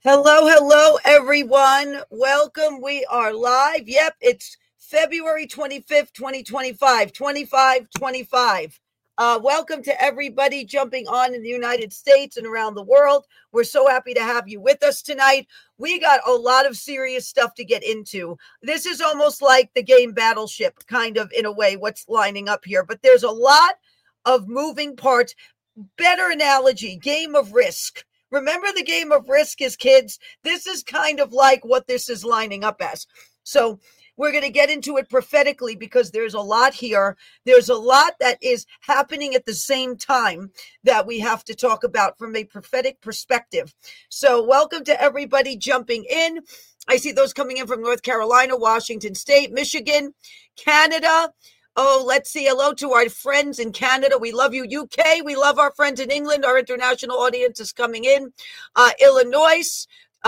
Hello, everyone. Welcome. We are live. Yep, it's February 25th, 2025, 2525. Welcome to everybody jumping on in the United States and around the world. We're so happy to have you with us tonight. We got a lot of serious stuff to get into. This is almost like the game Battleship, kind of in a way, what's lining up here. But there's a lot of moving parts. Better analogy, game of Risk. Remember the game of Risk as kids? This is kind of like what this is lining up as. So we're going to get into it prophetically because there's a lot here. There's a lot that is happening at the same time that we have to talk about from a prophetic perspective. So welcome to everybody jumping in. I see those coming in from North Carolina, Washington State, Michigan, Canada. Oh, let's see. Hello to our friends in Canada. We love you, UK. We love our friends in England. Our international audience is coming in. Illinois,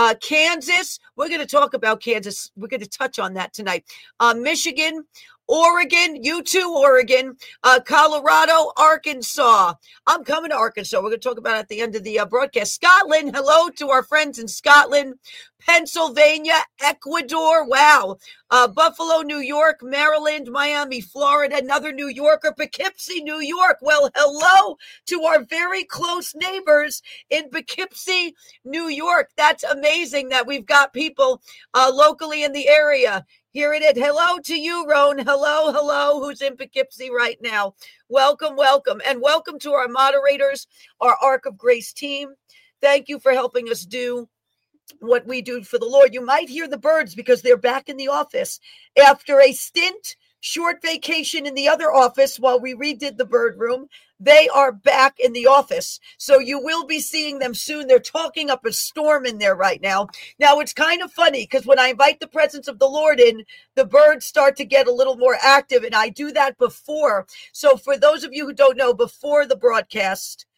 Kansas. We're going to talk about Kansas. We're going to touch on that tonight. Michigan, Oregon, you too, Oregon, Colorado, Arkansas. I'm coming to Arkansas. We're going to talk about it at the end of the broadcast. Scotland, hello to our friends in Scotland. Pennsylvania, Ecuador, wow. Buffalo, New York, Maryland, Miami, Florida, another New Yorker, Poughkeepsie, New York. Well, hello to our very close neighbors in Poughkeepsie, New York. That's amazing that we've got people locally in the area. Here it is. Hello to you, Roan. Hello, who's in Poughkeepsie right now. Welcome. And welcome to our moderators, our Ark of Grace team. Thank you for helping us do what we do for the Lord. You might hear the birds because they're back in the office after a short vacation in the other office while we redid the bird room. They are back in the office. So you will be seeing them soon. They're talking up a storm in there right now. Now, it's kind of funny because when I invite the presence of the Lord in, the birds start to get a little more active, and I do that before. So for those of you who don't know, before the broadcast,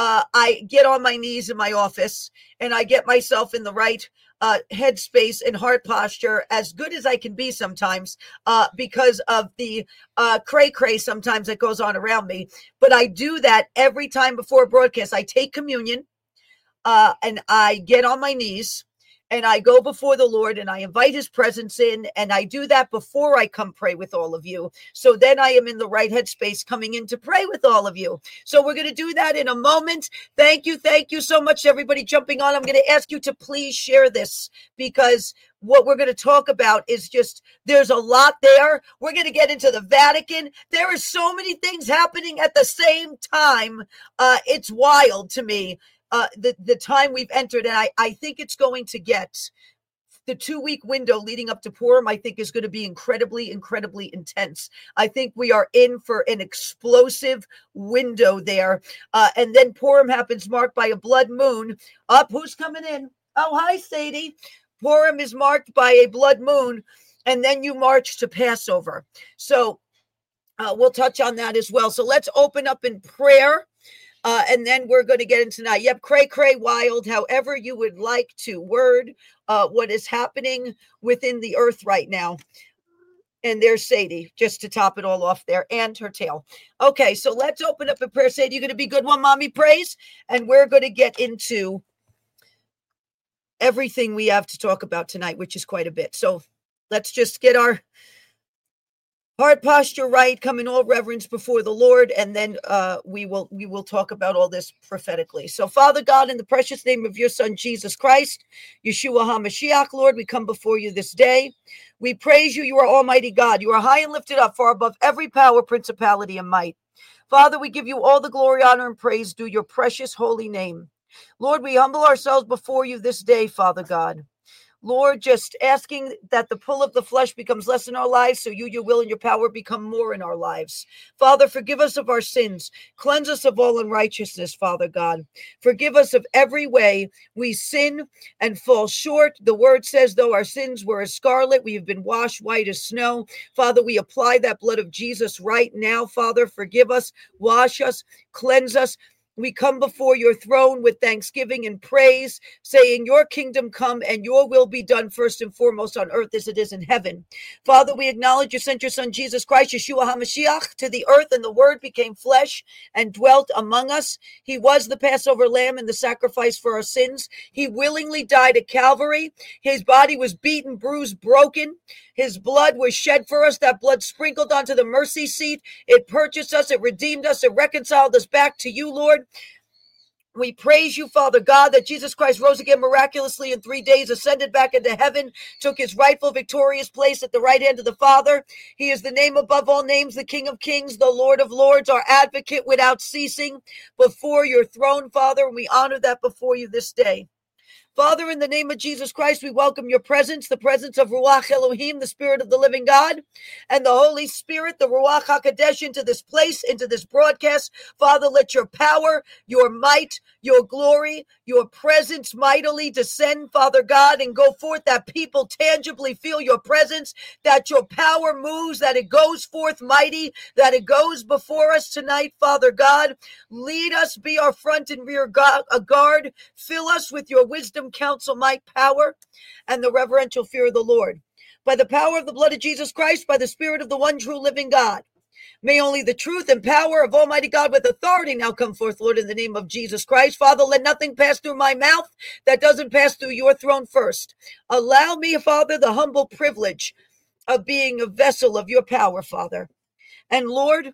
I get on my knees in my office and I get myself in the right headspace and heart posture, as good as I can be sometimes, because of the cray sometimes that goes on around me. But I do that every time before a broadcast. I take communion and I get on my knees and I go before the Lord and I invite his presence in, and I do that before I come pray with all of you. So then I am in the right headspace coming in to pray with all of you. So we're going to do that in a moment. Thank you so much, everybody jumping on. I'm going to ask you to please share this because what we're going to talk about is just, there's a lot there. We're going to get into the Vatican. There are so many things happening at the same time. It's wild to me. The time we've entered, and I think it's going to get the 2-week window leading up to Purim, I think is going to be incredibly intense. I think we are in for an explosive window there. And then Purim happens marked by a blood moon. Who's coming in? Oh, hi, Sadie. Purim is marked by a blood moon, and then you march to Passover. So we'll touch on that as well. So let's open up in prayer. And then we're going to get into tonight. Yep, cray, wild, however you would like to word what is happening within the earth right now. And there's Sadie, just to top it all off there, and her tail. Okay, so let's open up in prayer. Sadie, you're going to be good one, Mommy prays. And we're going to get into everything we have to talk about tonight, which is quite a bit. So let's just get our heart posture right, come in all reverence before the Lord, and then we will talk about all this prophetically. So, Father God, in the precious name of your Son, Jesus Christ, Yeshua HaMashiach, Lord, we come before you this day. We praise you. You are Almighty God. You are high and lifted up, far above every power, principality, and might. Father, we give you all the glory, honor, and praise due your precious holy name. Lord, we humble ourselves before you this day, Father God. Lord, just asking that the pull of the flesh becomes less in our lives, so you, your will, and your power become more in our lives. Father, forgive us of our sins. Cleanse us of all unrighteousness, Father God. Forgive us of every way we sin and fall short. The word says, though our sins were as scarlet, we have been washed white as snow. Father, we apply that blood of Jesus right now. Father, forgive us, wash us, cleanse us. We come before your throne with thanksgiving and praise, saying, your kingdom come and your will be done first and foremost on earth as it is in heaven. Father, we acknowledge you sent your son, Jesus Christ, Yeshua HaMashiach, to the earth, and the word became flesh and dwelt among us. He was the Passover lamb and the sacrifice for our sins. He willingly died at Calvary. His body was beaten, bruised, broken. His blood was shed for us. That blood sprinkled onto the mercy seat. It purchased us. It redeemed us. It reconciled us back to you, Lord. We praise you, Father God, that Jesus Christ rose again miraculously in 3 days, ascended back into heaven, took his rightful victorious place at the right hand of the Father. He is the name above all names, the King of Kings, the Lord of Lords, our advocate without ceasing before your throne, Father. And we honor that before you this day. Father, in the name of Jesus Christ, we welcome your presence, the presence of Ruach Elohim, the Spirit of the living God, and the Holy Spirit, the Ruach HaKodesh, into this place, into this broadcast. Father, let your power, your might, your glory, your presence mightily descend, Father God, and go forth, that people tangibly feel your presence, that your power moves, that it goes forth mighty, that it goes before us tonight, Father God. Lead us, be our front and rear guard. Fill us with your wisdom, counsel, might, power, and the reverential fear of the Lord. By the power of the blood of Jesus Christ, by the Spirit of the one true living God, may only the truth and power of Almighty God with authority now come forth, Lord, in the name of Jesus Christ. Father, let nothing pass through my mouth that doesn't pass through your throne first. Allow me, Father, the humble privilege of being a vessel of your power, Father. And Lord,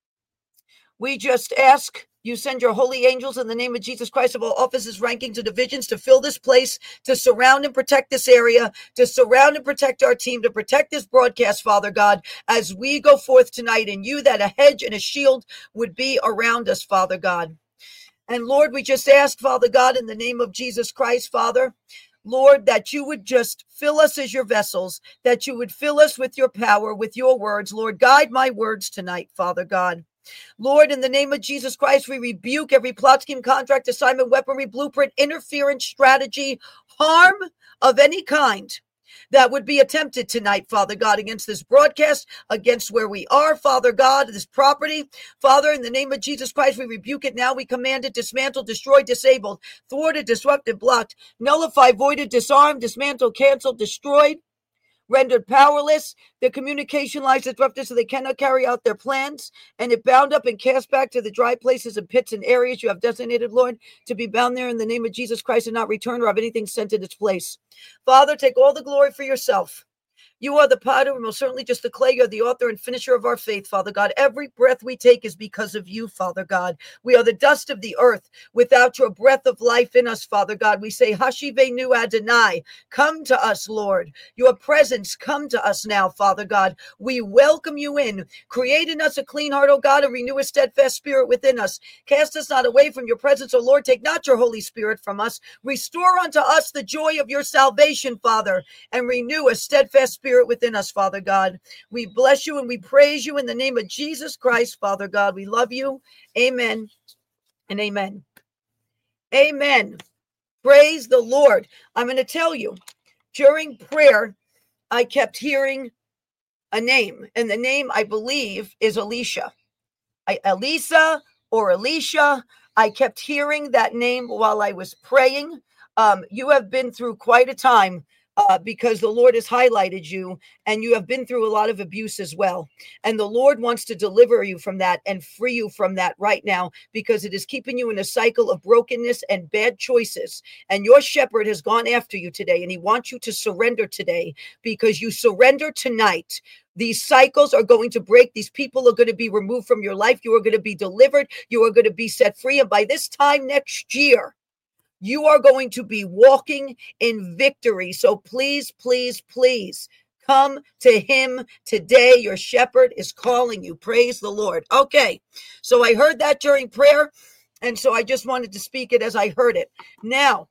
we just ask you send your holy angels in the name of Jesus Christ of all offices, rankings, and divisions to fill this place, to surround and protect this area, to surround and protect our team, to protect this broadcast, Father God, as we go forth tonight, and you that a hedge and a shield would be around us, Father God. And Lord, we just ask, Father God, in the name of Jesus Christ, Father, Lord, that you would just fill us as your vessels, that you would fill us with your power, with your words. Lord, guide my words tonight, Father God. Lord, in the name of Jesus Christ, we rebuke every plot, scheme, contract, assignment, weaponry, blueprint, interference, strategy, harm of any kind that would be attempted tonight, Father God, against this broadcast, against where we are, Father God, this property. Father, in the name of Jesus Christ, we rebuke it now. We command it dismantled, destroyed, disabled, thwarted, disrupted, blocked, nullified, voided, disarmed, dismantled, canceled, destroyed, rendered powerless. Their communication lines disrupted so they cannot carry out their plans, and it bound up and cast back to the dry places and pits and areas you have designated, Lord, to be bound there in the name of Jesus Christ and not return or have anything sent in its place. Father, take all the glory for yourself. You are the potter, and most certainly just the clay. You're the author and finisher of our faith, Father God. Every breath we take is because of you, Father God. We are the dust of the earth. Without your breath of life in us, Father God, we say, Hashivenu Adonai, come to us, Lord. Your presence, come to us now, Father God. We welcome you in. Create in us a clean heart, O God, and renew a steadfast spirit within us. Cast us not away from your presence, O Lord. Take not your Holy Spirit from us. Restore unto us the joy of your salvation, Father, and renew a steadfast spirit within us, Father God. We bless you and we praise you in the name of Jesus Christ, Father God. We love you. Amen and amen. Amen. Praise the Lord. I'm going to tell you, during prayer, I kept hearing a name, and the name, I believe, is Alicia. Elisa or Alicia. I kept hearing that name while I was praying. You have been through quite a time because the Lord has highlighted you, and you have been through a lot of abuse as well. And the Lord wants to deliver you from that and free you from that right now, because it is keeping you in a cycle of brokenness and bad choices. And your shepherd has gone after you today, and he wants you to surrender today, because you surrender tonight. These cycles are going to break. These people are going to be removed from your life. You are going to be delivered. You are going to be set free. And by this time next year, you are going to be walking in victory. So please, please, please come to him today. Your shepherd is calling you. Praise the Lord. Okay, so I heard that during prayer, and so I just wanted to speak it as I heard it. Now,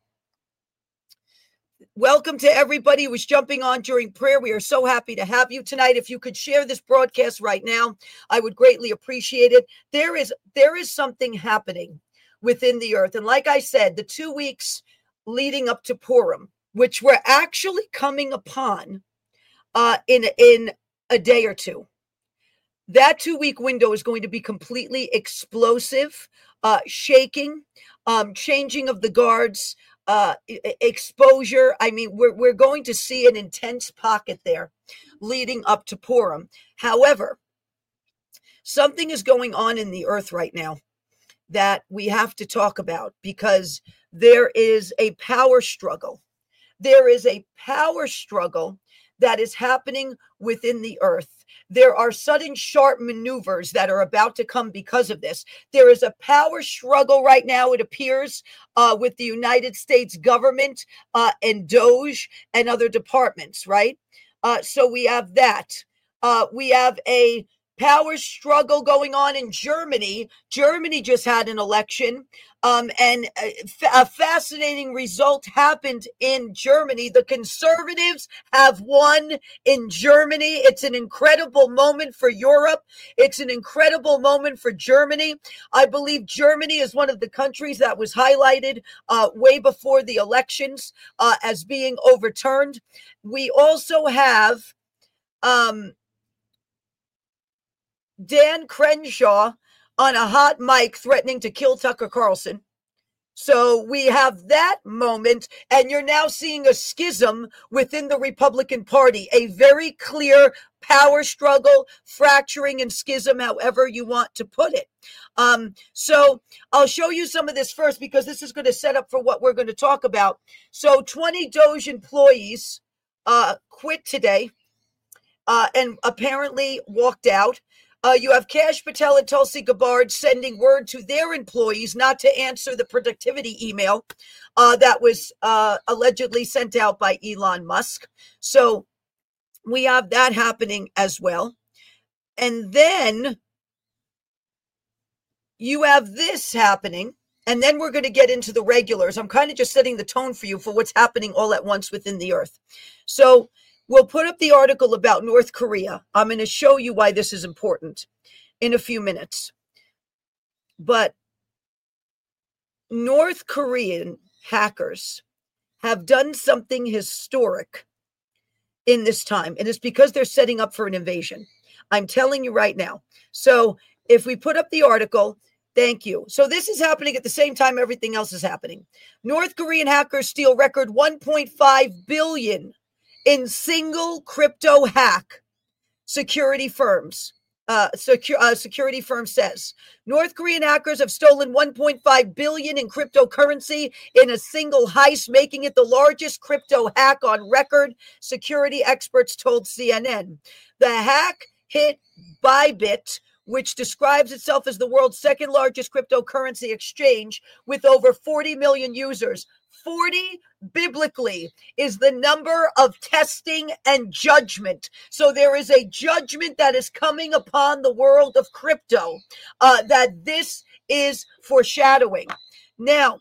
welcome to everybody who was jumping on during prayer. We are so happy to have you tonight. If you could share this broadcast right now, I would greatly appreciate it. There is something happening within the earth. And like I said, the 2 weeks leading up to Purim, which we're actually coming upon in a day or two, that 2 week window is going to be completely explosive. shaking, changing of the guards, exposure. I mean, we're going to see an intense pocket there leading up to Purim. However, something is going on in the earth right now that we have to talk about, because there is a power struggle. There is a power struggle that is happening within the earth. There are sudden sharp maneuvers that are about to come because of this. There is a power struggle right now, it appears, with the United States government and DOJ and other departments, right? So we have that. We have a power struggle going on in Germany. Germany just had an election, and a fascinating result happened in Germany. The conservatives have won in Germany. It's an incredible moment for Europe. It's an incredible moment for Germany. I believe Germany is one of the countries that was highlighted way before the elections as being overturned. We also have Dan Crenshaw on a hot mic threatening to kill Tucker Carlson. So we have that moment, and you're now seeing a schism within the Republican Party, a very clear power struggle, fracturing and schism, however you want to put it. So I'll show you some of this first, because this is going to set up for what we're going to talk about. So 20 DOJ employees quit today and apparently walked out. You have Kash Patel and Tulsi Gabbard sending word to their employees not to answer the productivity email that was allegedly sent out by Elon Musk. So we have that happening as well. And then you have this happening. And then we're going to get into the regulars. I'm kind of just setting the tone for you for what's happening all at once within the earth. So we'll put up the article about North Korea. I'm going to show you why this is important in a few minutes. But North Korean hackers have done something historic in this time, and it's because they're setting up for an invasion. I'm telling you right now. So if we put up the article, thank you. So this is happening at the same time everything else is happening. North Korean hackers steal record 1.5 billion in single crypto hack. Security firms. Security firm says North Korean hackers have stolen 1.5 billion in cryptocurrency in a single heist, making it the largest crypto hack on record, security experts told CNN. The hack hit Bybit, which describes itself as the world's second largest cryptocurrency exchange with over 40 million users. 40 biblically is the number of testing and judgment. So there is a judgment that is coming upon the world of crypto that this is foreshadowing. Now,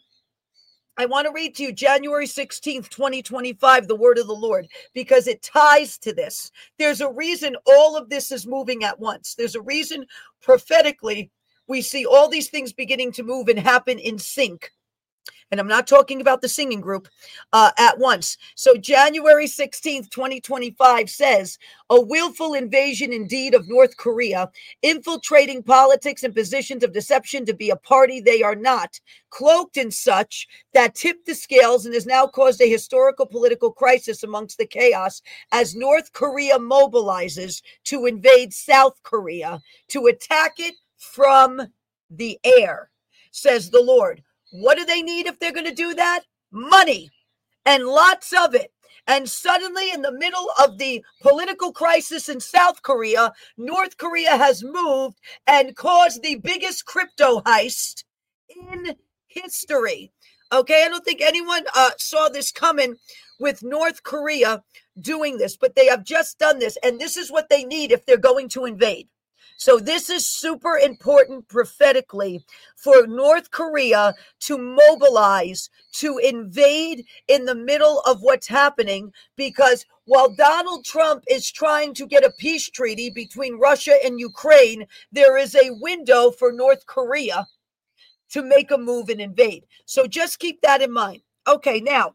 I want to read to you January 16th, 2025, the word of the Lord, because it ties to this. There's a reason all of this is moving at once. There's a reason prophetically we see all these things beginning to move and happen in sync. And I'm not talking about the singing group at once. So January 16th, 2025 says, a willful invasion indeed of North Korea, infiltrating politics and positions of deception to be a party they are not, cloaked in such that tipped the scales and has now caused a historical political crisis amongst the chaos as North Korea mobilizes to invade South Korea to attack it from the air, says the Lord. What do they need if they're going to do that? Money, and lots of it. And suddenly, in the middle of the political crisis in South Korea, North Korea has moved and caused the biggest crypto heist in history. Okay, I don't think anyone saw this coming with North Korea doing this, but they have just done this. And this is what they need if they're going to invade. So this is super important prophetically for North Korea to mobilize, to invade in the middle of what's happening, because while Donald Trump is trying to get a peace treaty between Russia and Ukraine, there is a window for North Korea to make a move and invade. So just keep that in mind. Okay, now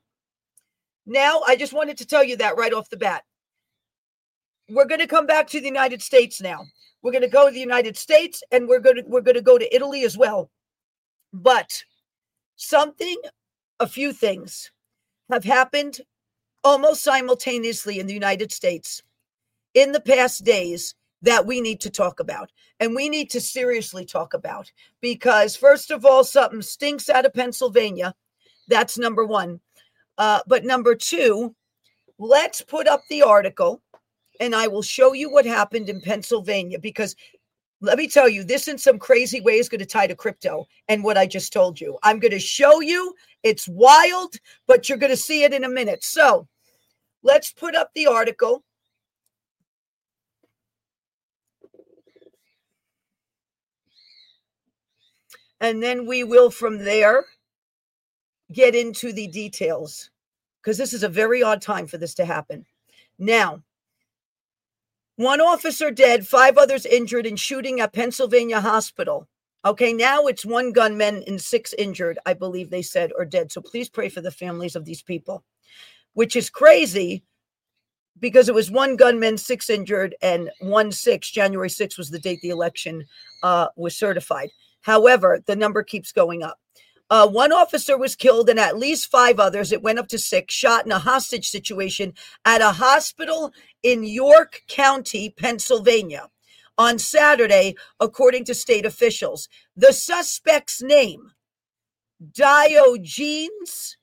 I just wanted to tell you that right off the bat. We're going to come back to the United States now. We're going to go to the United States, and we're going to go to Italy as well. But a few things have happened almost simultaneously in the United States in the past days that we need to talk about, and we need to seriously talk about, because first of all, something stinks out of Pennsylvania. That's number one. But number two, let's put up the article and I will show you what happened in Pennsylvania, because let me tell you, this in some crazy way is going to tie to crypto and what I just told you. I'm going to show you. It's wild, but you're going to see it in a minute. So let's put up the article. And then we will from there get into the details, because this is a very odd time for this to happen. Now, 1 officer dead, 5 others injured in shooting at Pennsylvania hospital. Okay, now it's 1 gunman and 6 injured, I believe they said, or dead. So please pray for the families of these people, which is crazy because it was 1 gunman, 6 injured, and 1/6, January 6th was the date the election was certified. However, the number keeps going up. 1 officer was killed and at least 5 others, it went up to 6, shot in a hostage situation at a hospital in York County, Pennsylvania on Saturday, according to state officials. The suspect's name, Diogenes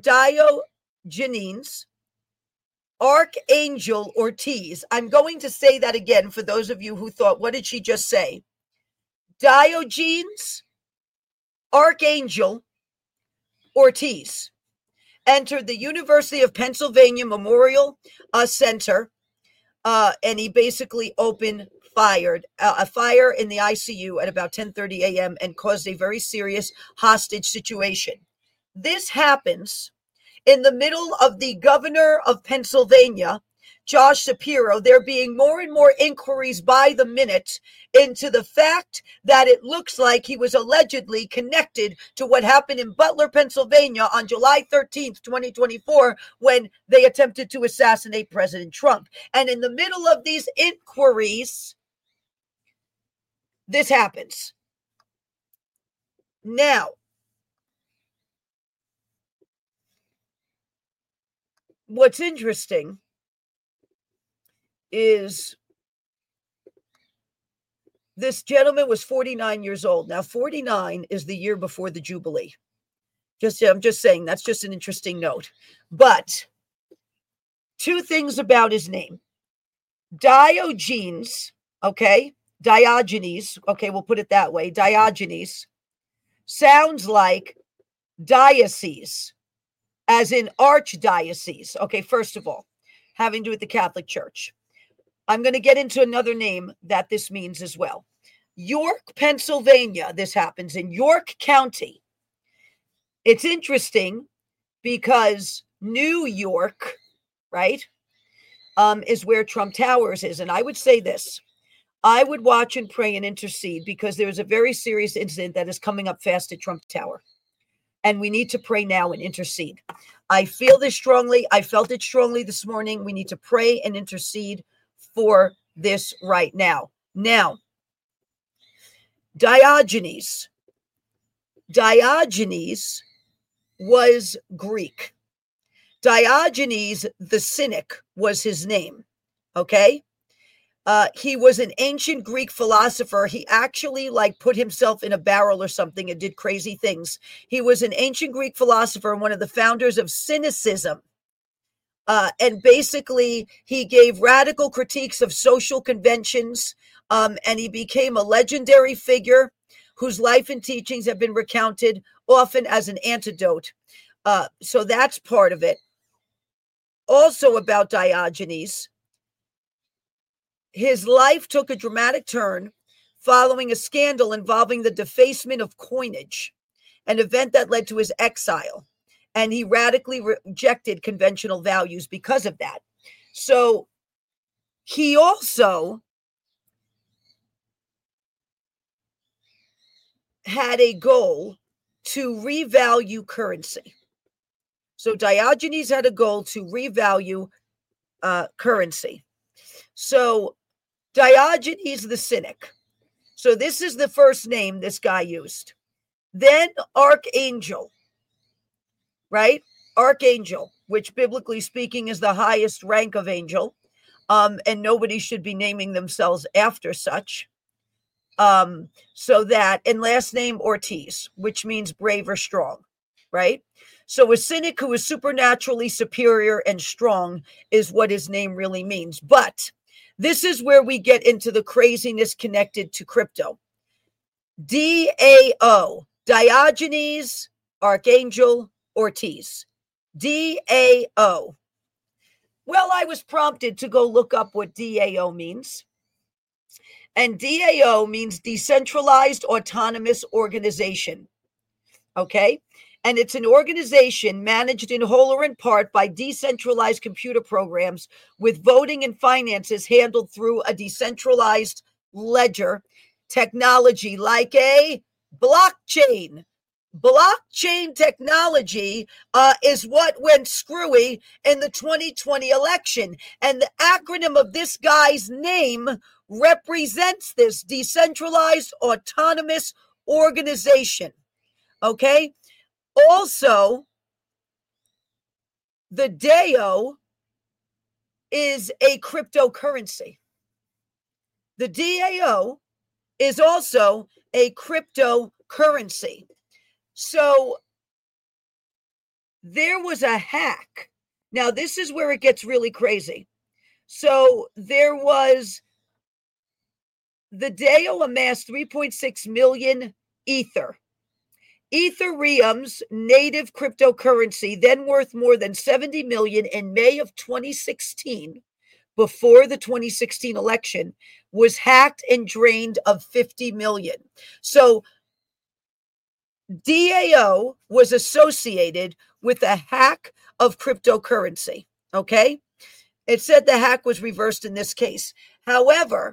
Archangel Ortiz. I'm going to say that again for those of you who thought, what did she just say? Diogenes Archangel Ortiz entered the University of Pennsylvania Memorial Center, and he basically opened a fire in the ICU at about 10:30 a.m. and caused a very serious hostage situation. This happens in the middle of the governor of Pennsylvania, Josh Shapiro, there being more and more inquiries by the minute into the fact that it looks like he was allegedly connected to what happened in Butler, Pennsylvania on July 13th, 2024, when they attempted to assassinate President Trump. And in the middle of these inquiries, this happens. Now, what's interesting is this gentleman was 49 years old. Now, 49 is the year before the Jubilee. I'm just saying, that's just an interesting note. But 2 things about his name. Diogenes, okay? Diogenes, okay, we'll put it that way. Diogenes sounds like diocese, as in archdiocese. Okay, first of all, having to do with the Catholic Church. I'm going to get into another name that this means as well. York, Pennsylvania. This happens in York County. It's interesting because New York, right, is where Trump Towers is. And I would say this. I would watch and pray and intercede, because there's a very serious incident that is coming up fast at Trump Tower. And we need to pray now and intercede. I feel this strongly. I felt it strongly this morning. We need to pray and intercede for this right now. Now, Diogenes was Greek. Diogenes the Cynic was his name. Okay. He was an ancient Greek philosopher. He actually put himself in a barrel or something and did crazy things. He was an ancient Greek philosopher and one of the founders of Cynicism. And basically, he gave radical critiques of social conventions, and he became a legendary figure whose life and teachings have been recounted often as an antidote. So that's part of it. Also about Diogenes, his life took a dramatic turn following a scandal involving the defacement of coinage, an event that led to his exile. And he radically rejected conventional values because of that. So he also had a goal to revalue currency. So Diogenes had a goal to revalue currency. So Diogenes the Cynic. So this is the first name this guy used. Then Archangel, right? Archangel, which biblically speaking is the highest rank of angel. And nobody should be naming themselves after such. So that, and last name Ortiz, which means brave or strong, right? So a cynic who is supernaturally superior and strong is what his name really means. But this is where we get into the craziness connected to crypto. DAO, Diogenes Archangel Ortiz. DAO. Well, I was prompted to go look up what DAO means. And DAO means Decentralized Autonomous Organization. Okay? And it's an organization managed in whole or in part by decentralized computer programs with voting and finances handled through a decentralized ledger technology like a blockchain. Blockchain technology is what went screwy in the 2020 election. And the acronym of this guy's name represents this decentralized autonomous organization. Okay. Also, the DAO is a cryptocurrency. The DAO is also a cryptocurrency. So there was a hack. Now, this is where it gets really crazy. So there was the DAO amassed 3.6 million Ether. Ethereum's native cryptocurrency, then worth more than 70 million in May of 2016, before the 2016 election, was hacked and drained of 50 million. So DAO was associated with a hack of cryptocurrency. Okay. It said the hack was reversed in this case. However,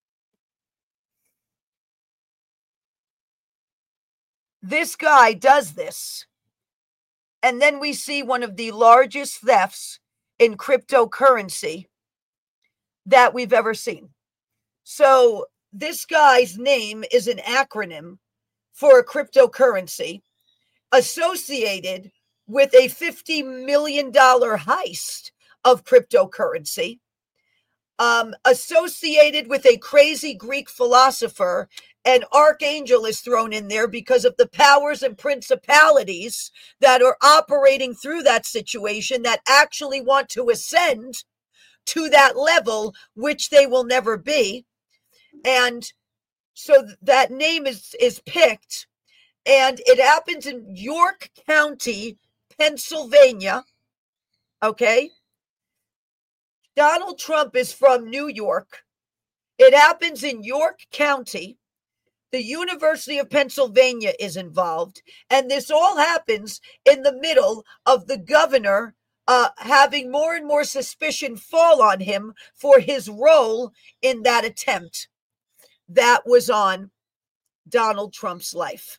this guy does this. And then we see one of the largest thefts in cryptocurrency that we've ever seen. So this guy's name is an acronym for a cryptocurrency associated with a $50 million heist of cryptocurrency, associated with a crazy Greek philosopher. And Archangel is thrown in there because of the powers and principalities that are operating through that situation that actually want to ascend to that level, which they will never be. And so that name is picked, and it happens in York County, Pennsylvania. Okay. Donald Trump is from New York. It happens in York County. The University of Pennsylvania is involved. And this all happens in the middle of the governor having more and more suspicion fall on him for his role in that attempt that was on Donald Trump's life.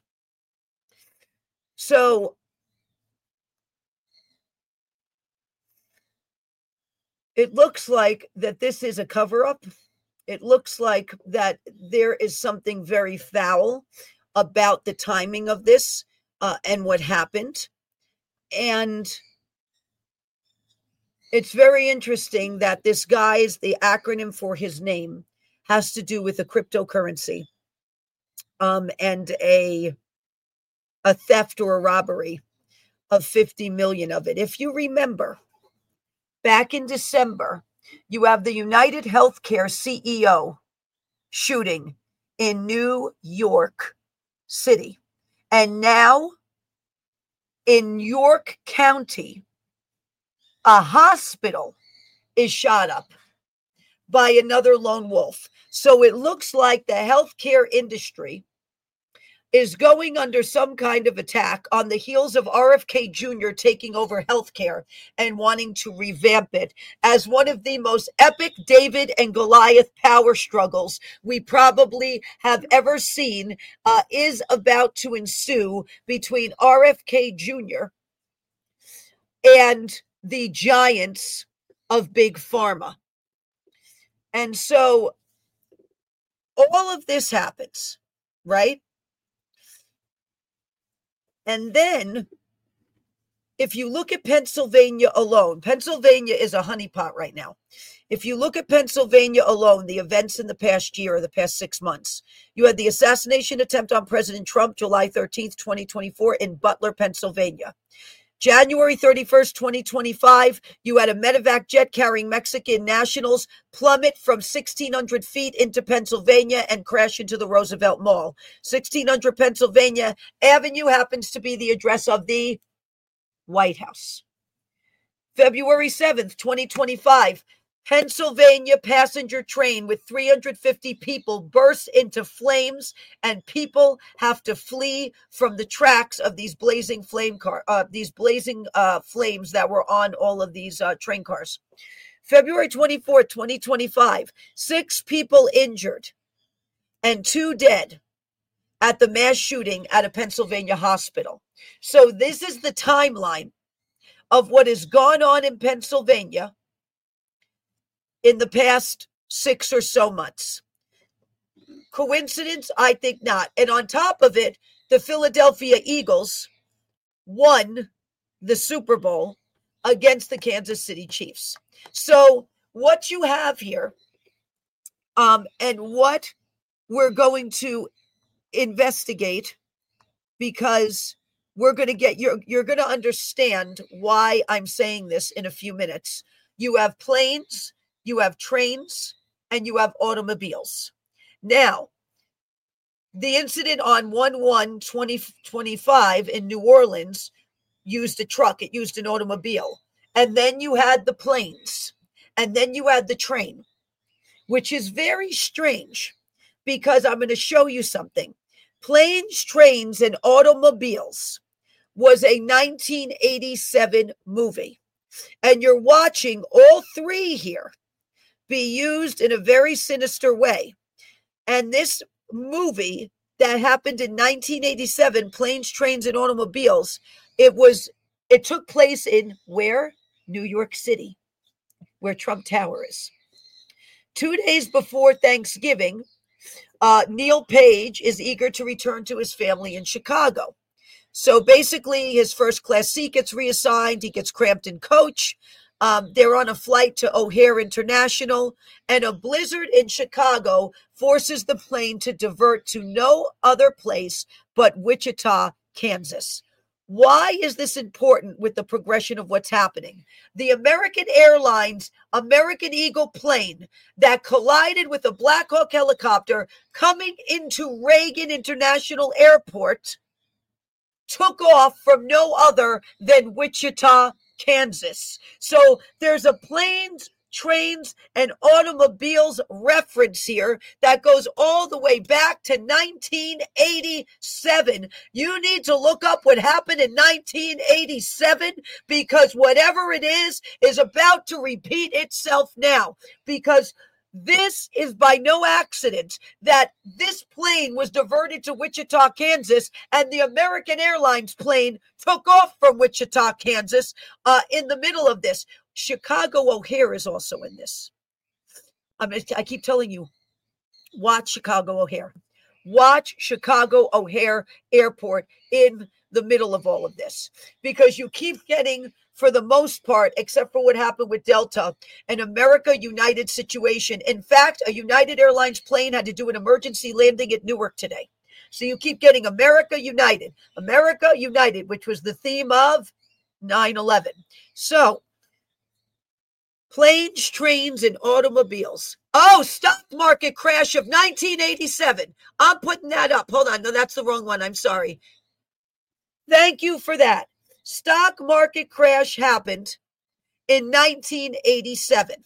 So it looks like that this is a cover-up. It looks like that there is something very foul about the timing of this and what happened. And it's very interesting that this guy's, the acronym for his name has to do with a cryptocurrency and a theft or a robbery of 50 million of it. If you remember, back in December, you have the United Healthcare CEO shooting in New York City. And now in York County, a hospital is shot up by another lone wolf. So it looks like the healthcare industry is going under some kind of attack on the heels of RFK Jr. taking over healthcare and wanting to revamp it as one of the most epic David and Goliath power struggles we probably have ever seen is about to ensue between RFK Jr. and the giants of Big Pharma. And so all of this happens, right? And then if you look at Pennsylvania alone, Pennsylvania is a honeypot right now. If you look at Pennsylvania alone, the events in the past year or the past 6 months, you had the assassination attempt on President Trump, July 13th, 2024, in Butler, Pennsylvania. January 31st, 2025, you had a medevac jet carrying Mexican nationals plummet from 1,600 feet into Pennsylvania and crash into the Roosevelt Mall. 1,600 Pennsylvania Avenue happens to be the address of the White House. February 7th, 2025, Pennsylvania passenger train with 350 people bursts into flames, and people have to flee from the tracks of these blazing flames that were on all of these train cars. February 24th, 2025, 6 people injured and 2 dead at the mass shooting at a Pennsylvania hospital. So this is the timeline of what has gone on in Pennsylvania in the past 6 or so months. Coincidence? I think not. And on top of it, the Philadelphia Eagles won the Super Bowl against the Kansas City Chiefs. So what you have here, and what we're going to investigate, because we're going to get you're going to understand why I'm saying this in a few minutes. You have planes, you have trains, and you have automobiles. Now, the incident on 1/1/2025 in New Orleans used a truck. It used an automobile. And then you had the planes. And then you had the train, which is very strange because I'm going to show you something. Planes, Trains, and Automobiles was a 1987 movie. And you're watching all 3 here be used in a very sinister way. And this movie that happened in 1987, Planes, Trains, and Automobiles, it took place in where? New York City, where Trump Tower is. 2 days before Thanksgiving, Neil Page is eager to return to his family in Chicago. So basically, his first class seat gets reassigned. He gets cramped in coach. They're on a flight to O'Hare International, and a blizzard in Chicago forces the plane to divert to no other place but Wichita, Kansas. Why is this important with the progression of what's happening? The American Airlines American Eagle plane that collided with a Black Hawk helicopter coming into Reagan International Airport took off from no other than Wichita, Kansas. So there's a planes, trains, and automobiles reference here that goes all the way back to 1987. You need to look up what happened in 1987, because whatever it is about to repeat itself now, because this is by no accident that this plane was diverted to Wichita, Kansas, and the American Airlines plane took off from Wichita, Kansas, in the middle of this. Chicago O'Hare is also in this. I keep telling you, watch Chicago O'Hare. Watch Chicago O'Hare Airport in the middle of all of this, because you keep getting, for the most part, except for what happened with Delta, an America United situation. In fact, a United Airlines plane had to do an emergency landing at Newark today. So you keep getting America United, which was the theme of 9/11. So planes, trains, and automobiles. Oh, stock market crash of 1987. I'm putting that up. Hold on. No, that's the wrong one. I'm sorry. Thank you for that. Stock market crash happened in 1987.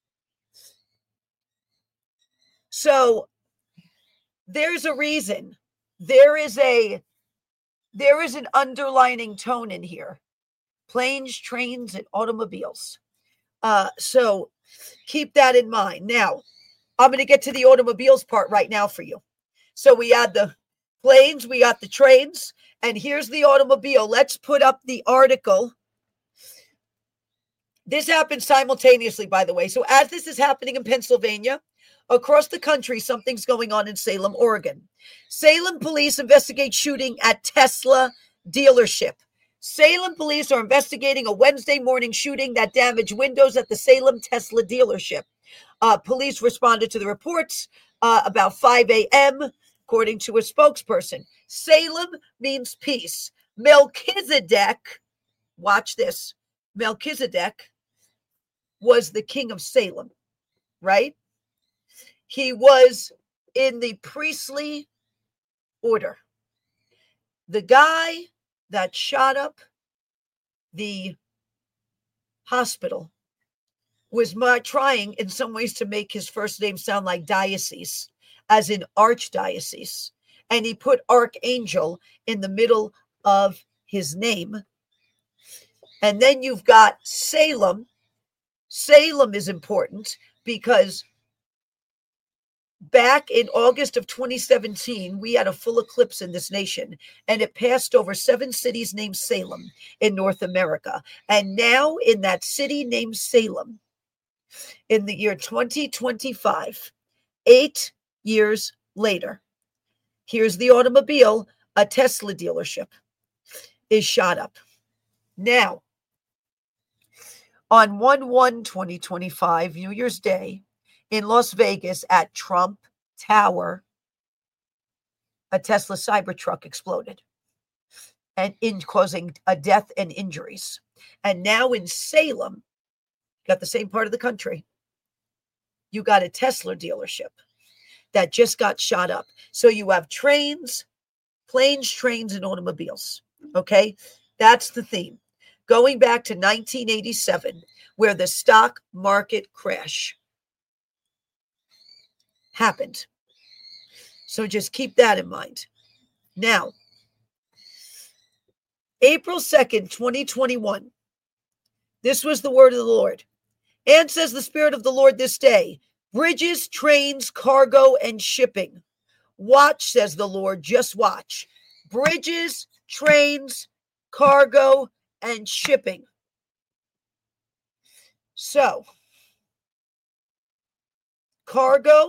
So there's a reason. There is an underlining tone in here. Planes, trains, and automobiles. So keep that in mind. Now, I'm going to get to the automobiles part right now for you. So we had the planes, we got the trains, and here's the automobile. Let's put up the article. This happened simultaneously, by the way. So as this is happening in Pennsylvania, across the country, something's going on in Salem, Oregon. Salem police investigate shooting at Tesla dealership. Salem police are investigating a Wednesday morning shooting that damaged windows at the Salem Tesla dealership. Police responded to the reports about 5 a.m., according to a spokesperson. Salem means peace. Melchizedek, watch this, Melchizedek was the king of Salem, right? He was in the priestly order. The guy that shot up the hospital was trying in some ways to make his first name sound like diocese, as in archdiocese. And he put archangel in the middle of his name. And then you've got Salem. Salem is important because back in August of 2017, we had a full eclipse in this nation, and it passed over 7 cities named Salem in North America. And now in that city named Salem, in the year 2025, 8 years later, here's the automobile, a Tesla dealership is shot up. Now, on 1/1/2025, New Year's Day, in Las Vegas at Trump Tower, a Tesla Cybertruck exploded and causing a death and injuries. And now in Salem, got the same part of the country, you got a Tesla dealership that just got shot up. So you have trains, planes, trains, and automobiles. Okay, that's the theme. Going back to 1987, where the stock market crash happened. So just keep that in mind. Now, April 2nd, 2021, this was the word of the Lord. And says the Spirit of the Lord this day, bridges, trains, cargo, and shipping. Watch, says the Lord, just watch. Bridges, trains, cargo, and shipping. So, cargo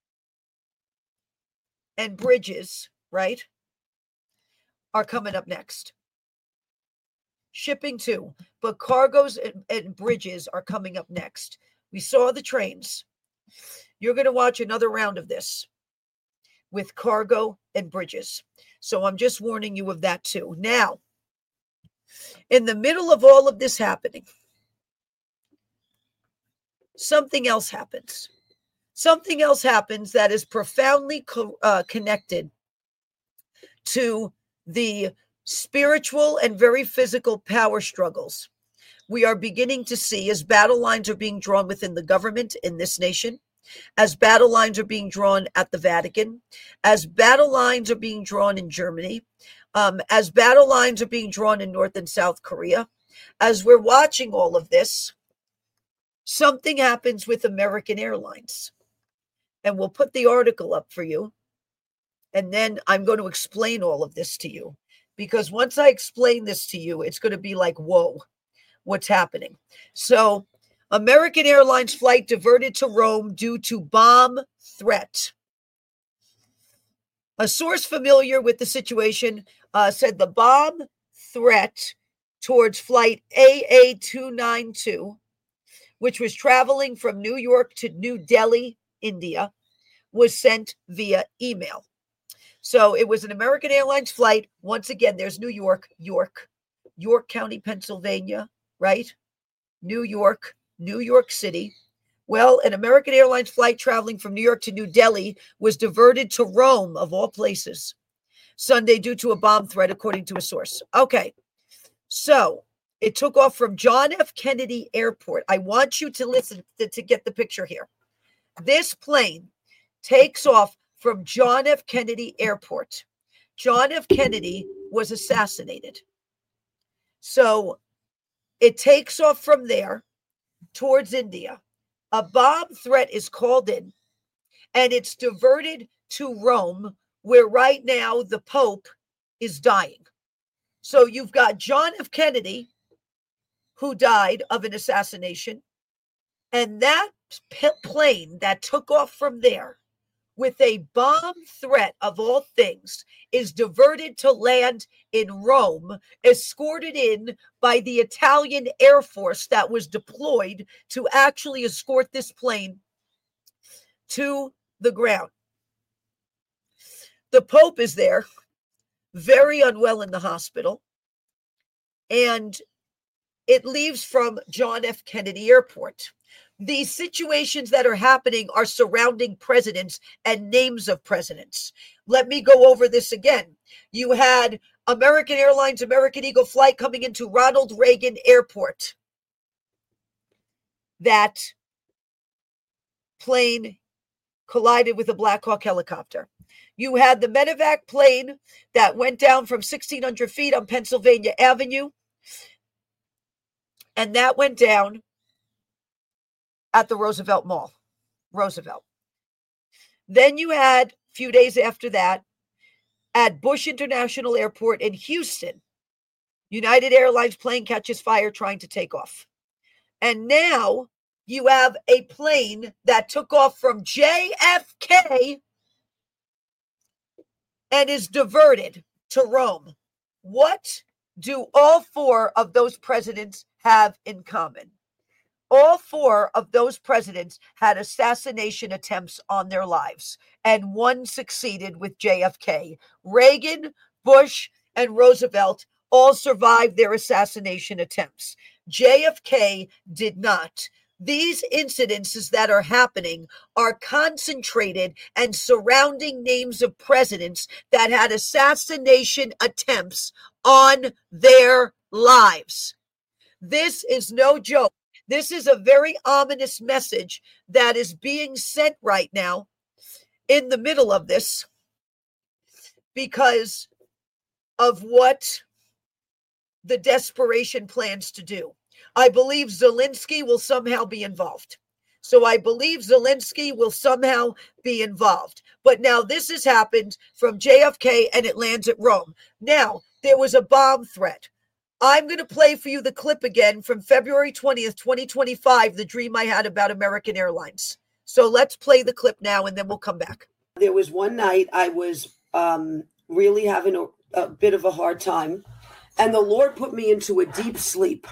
and bridges, right, are coming up next. Shipping too, but cargoes and bridges are coming up next. We saw the trains. You're going to watch another round of this with cargo and bridges. So I'm just warning you of that too. Now, in the middle of all of this happening, something else happens. Something else happens that is profoundly connected to the spiritual and very physical power struggles we are beginning to see as battle lines are being drawn within the government in this nation, as battle lines are being drawn at the Vatican, as battle lines are being drawn in Germany, as battle lines are being drawn in North and South Korea. As we're watching all of this, something happens with American Airlines. And we'll put the article up for you. And then I'm going to explain all of this to you. Because once I explain this to you, it's going to be like, whoa, what's happening? So, American Airlines flight diverted to Rome due to bomb threat. A source familiar with the situation said the bomb threat towards flight AA292, which was traveling from New York to New Delhi, India, was sent via email. So it was an American Airlines flight. Once again, there's New York, York County, Pennsylvania, right? New York City. Well, an American Airlines flight traveling from New York to New Delhi was diverted to Rome, of all places, Sunday due to a bomb threat, according to a source. Okay, so it took off from John F. Kennedy Airport. I want you to listen to get the picture here. This plane takes off from John F. Kennedy Airport. John F. Kennedy was assassinated. So it takes off from there towards India. A bomb threat is called in, and it's diverted to Rome, where right now the Pope is dying. So you've got John F. Kennedy, who died of an assassination, and that plane that took off from there with a bomb threat of all things, is diverted to land in Rome, escorted in by the Italian Air Force that was deployed to actually escort this plane to the ground. The Pope is there, very unwell in the hospital, and it leaves from John F. Kennedy Airport. These situations that are happening are surrounding presidents and names of presidents. Let me go over this again. You had American Airlines, American Eagle flight coming into Ronald Reagan Airport. That plane collided with a Black Hawk helicopter. You had the medevac plane that went down from 1,600 feet on Pennsylvania Avenue, and that went down at the Roosevelt Mall. Roosevelt. Then you had, a few days after that, at Bush International Airport in Houston, United Airlines plane catches fire trying to take off. And now you have a plane that took off from JFK and is diverted to Rome. What do all four of those presidents have in common? All four of those presidents had assassination attempts on their lives, and one succeeded with JFK. Reagan, Bush, and Roosevelt all survived their assassination attempts. JFK did not. These incidences that are happening are concentrated and surrounding names of presidents that had assassination attempts on their lives. This is no joke. This is a very ominous message that is being sent right now in the middle of this because of what the desperation plans to do. I believe Zelensky will somehow be involved. So I believe Zelensky will somehow be involved. But now this has happened from JFK and it lands at Rome. Now, there was a bomb threat. I'm going to play for you the clip again from February 20th, 2025, the dream I had about American Airlines. So let's play the clip now and then we'll come back. There was one night I was really having a bit of a hard time, and the Lord put me into a deep sleep.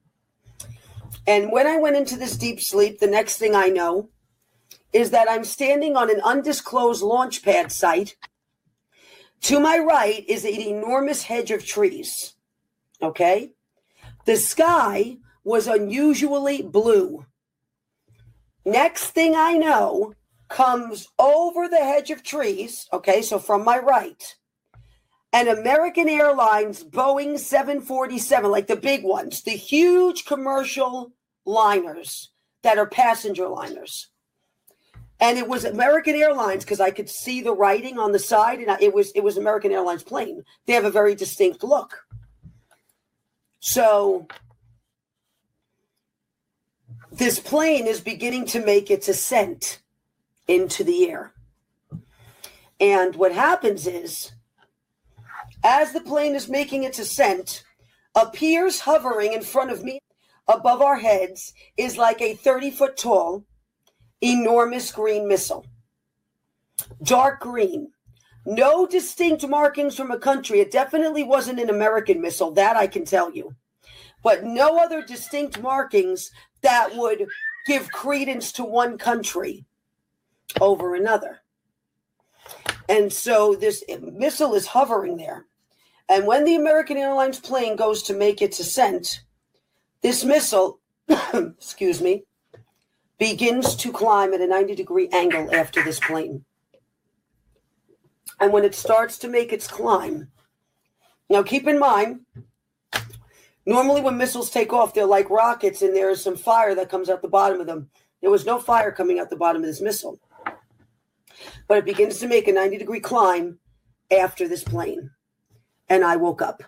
And when I went into this deep sleep, the next thing I know is that I'm standing on an undisclosed launch pad site. To my right is an enormous hedge of trees. Okay. The sky was unusually blue. Next thing I know comes over the hedge of trees. Okay. So from my right, an American Airlines Boeing 747, like the big ones, the huge commercial liners that are passenger liners. And it was American Airlines because I could see the writing on the side, and it was American Airlines plane. They have a very distinct look. So this plane is beginning to make its ascent into the air. And what happens is, as the plane is making its ascent, appears hovering in front of me above our heads is like a 30-foot tall, enormous green missile. Dark green. No distinct markings from a country. It definitely wasn't an American missile, that I can tell you. But no other distinct markings that would give credence to one country over another. And so this missile is hovering there. And when the American Airlines plane goes to make its ascent, this missile, begins to climb at a 90-degree angle after this plane. And when it starts to make its climb, now keep in mind, normally when missiles take off, they're like rockets and there is some fire that comes out the bottom of them. There was no fire coming out the bottom of this missile. But it begins to make a 90-degree climb after this plane. And I woke up.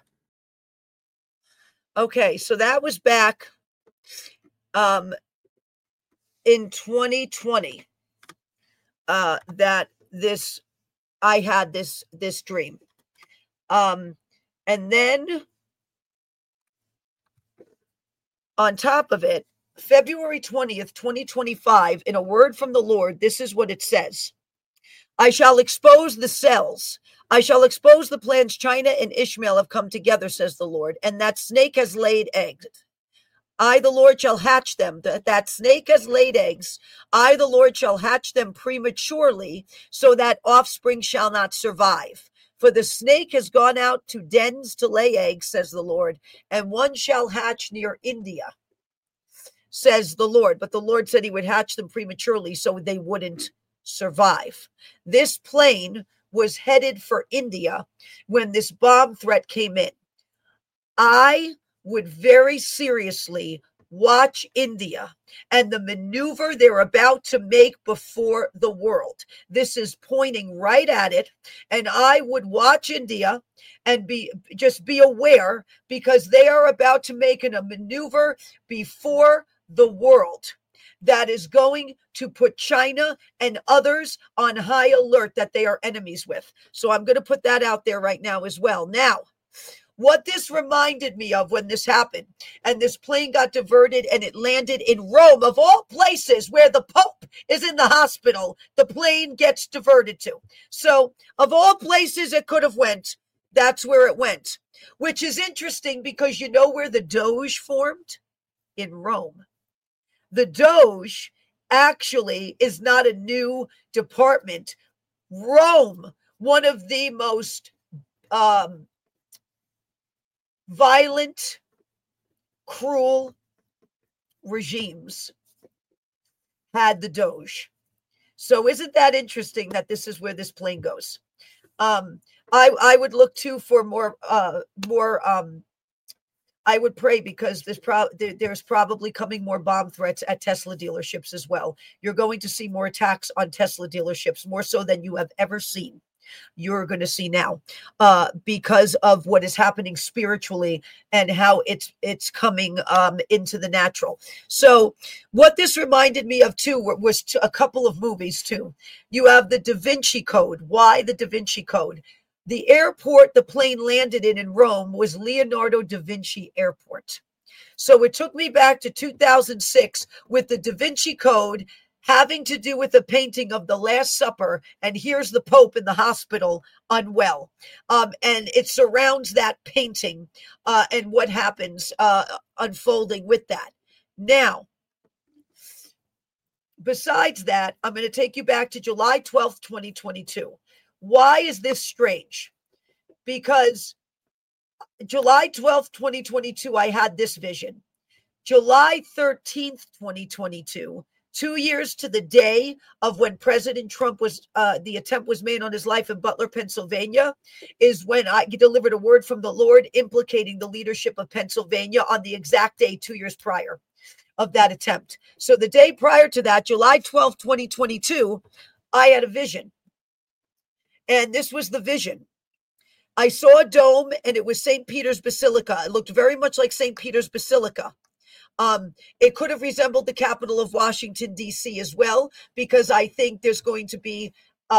Okay, so that was back in 2020 that I had this dream. And then on top of it, February 20th, 2025, in a word from the Lord, this is what it says. I shall expose the cells. I shall expose the plans China and Ishmael have come together, says the Lord, and that snake has laid eggs. I, the Lord, shall hatch them. That snake has laid eggs. I, the Lord, shall hatch them prematurely, so that offspring shall not survive. For the snake has gone out to dens to lay eggs, says the Lord, and one shall hatch near India, says the Lord. But the Lord said he would hatch them prematurely so they wouldn't survive. This plane was headed for India when this bomb threat came in. I would very seriously watch India and the maneuver they're about to make before the world. This is pointing right at it. And I would watch India and be aware, because they are about to make a maneuver before the world that is going to put China and others on high alert that they are enemies with. So I'm going to put that out there right now as well. Now, what this reminded me of when this happened, and this plane got diverted and it landed in Rome, of all places where the Pope is in the hospital, the plane gets diverted to. So of all places it could have went, that's where it went, which is interesting because you know where the Doge formed? In Rome. The Doge actually is not a new department. Rome, one of the most violent, cruel regimes, had the Doge. So isn't that interesting that this is where this plane goes? I would look too for more. I would pray, because there's probably coming more bomb threats at Tesla dealerships as well. You're going to see more attacks on Tesla dealerships, more so than you have ever seen. You're going to see now, because of what is happening spiritually and how it's coming into the natural. So what this reminded me of too was a couple of movies too. You have the Da Vinci Code. Why the Da Vinci Code? The airport the plane landed in Rome was Leonardo da Vinci Airport. So it took me back to 2006 with the Da Vinci Code, having to do with the painting of the Last Supper. And here's the Pope in the hospital unwell. And it surrounds that painting and what happens unfolding with that. Now, besides that, I'm going to take you back to July 12th, 2022. Why is this strange? Because July 12th, 2022, I had this vision. July 13th, 2022, 2 years to the day of when President Trump the attempt was made on his life in Butler, Pennsylvania, is when I delivered a word from the Lord implicating the leadership of Pennsylvania on the exact day 2 years prior of that attempt. So the day prior to that, July 12th, 2022, I had a vision. And this was the vision. I saw a dome, and it was St. Peter's Basilica. It looked very much like St. Peter's Basilica. It could have resembled the capital of Washington, D.C. as well, because I think there's going to be,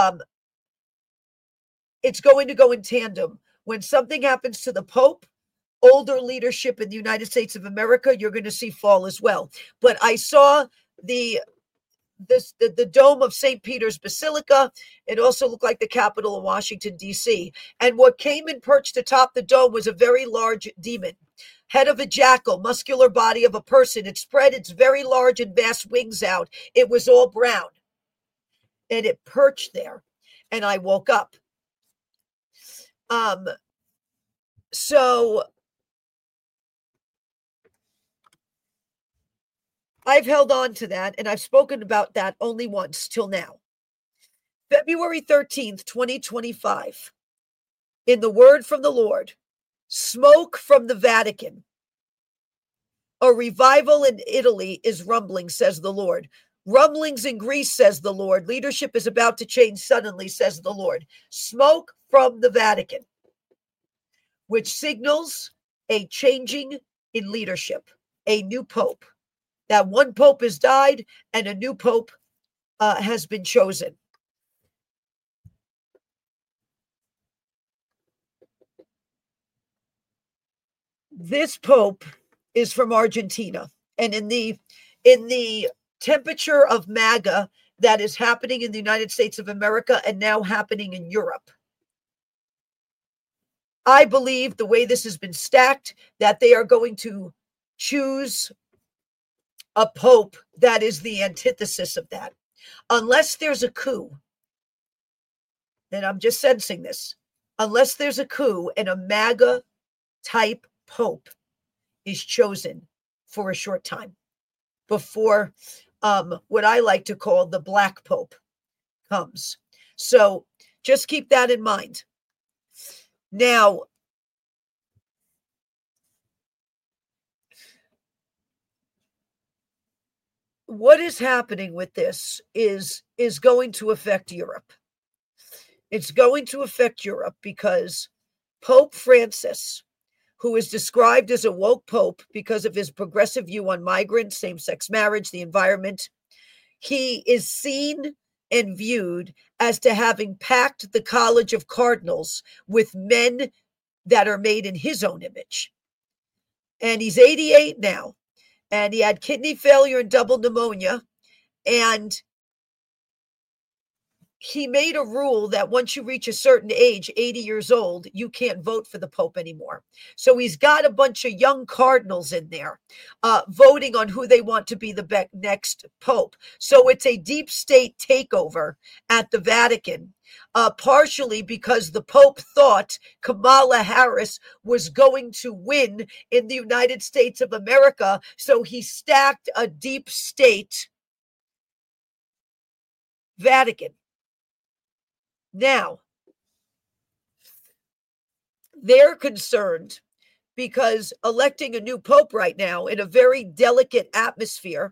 it's going to go in tandem. When something happens to the Pope, older leadership in the United States of America, you're going to see fall as well. But I saw the dome of St. Peter's Basilica. It also looked like the capital of Washington, D.C. And what came and perched atop the dome was a very large demon, head of a jackal, muscular body of a person. It spread its very large and vast wings out. It was all brown. And it perched there. And I woke up. So I've held on to that, and I've spoken about that only once till now. February 13th, 2025, in the word from the Lord, smoke from the Vatican. A revival in Italy is rumbling, says the Lord. Rumblings in Greece, says the Lord. Leadership is about to change suddenly, says the Lord. Smoke from the Vatican, which signals a changing in leadership, a new pope. That one pope has died and a new pope has been chosen. This pope is from Argentina, and in the temperature of MAGA that is happening in the United States of America and now happening in Europe. I believe the way this has been stacked, that they are going to choose a pope that is the antithesis of that. Unless there's a coup, and I'm just sensing this, unless there's a coup and a MAGA type pope is chosen for a short time before what I like to call the black pope comes. So just keep that in mind. Now, what is happening with this is going to affect Europe. It's going to affect Europe because Pope Francis, who is described as a woke pope because of his progressive view on migrants, same-sex marriage, the environment, he is seen and viewed as to having packed the College of Cardinals with men that are made in his own image. And he's 88 now, and he had kidney failure and double pneumonia, and he made a rule that once you reach a certain age, 80 years old, you can't vote for the Pope anymore. So he's got a bunch of young cardinals in there voting on who they want to be the next Pope. So it's a deep state takeover at the Vatican, partially because the Pope thought Kamala Harris was going to win in the United States of America. So he stacked a deep state Vatican. Now, they're concerned because electing a new pope right now in a very delicate atmosphere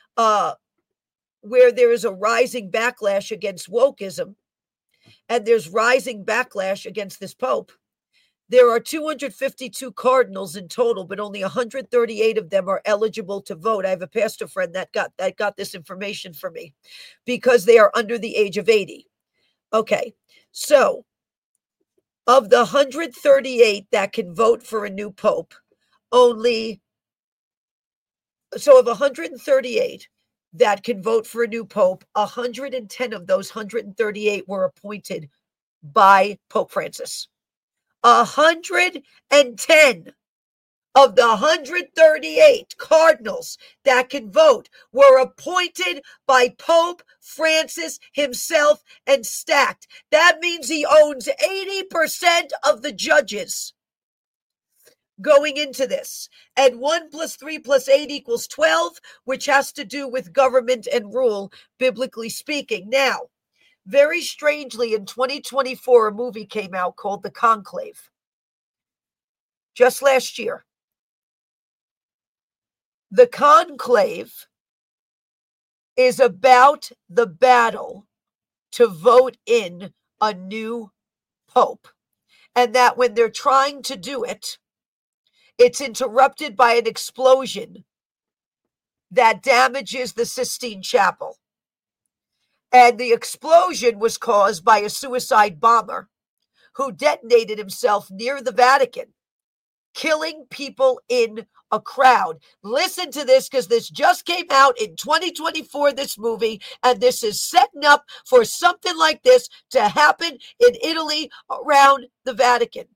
where there is a rising backlash against wokeism and there's rising backlash against this pope. There are 252 cardinals in total, but only 138 of them are eligible to vote. I have a pastor friend that got this information for me because they are under the age of 80. Okay, so of the 138 that can vote for a new pope, of 138 that can vote for a new pope, 110 of those 138 were appointed by Pope Francis. 110 of the 138 cardinals that can vote were appointed by Pope Francis himself and stacked. That means he owns 80% of the judges going into this. And 1 + 3 + 8 = 12, which has to do with government and rule, biblically speaking. Now, very strangely, in 2024, a movie came out called The Conclave. Just last year. The Conclave is about the battle to vote in a new pope. And that when they're trying to do it, it's interrupted by an explosion that damages the Sistine Chapel. And the explosion was caused by a suicide bomber who detonated himself near the Vatican, killing people in a crowd. Listen to this, because this just came out in 2024, this movie, and this is setting up for something like this to happen in Italy around the Vatican.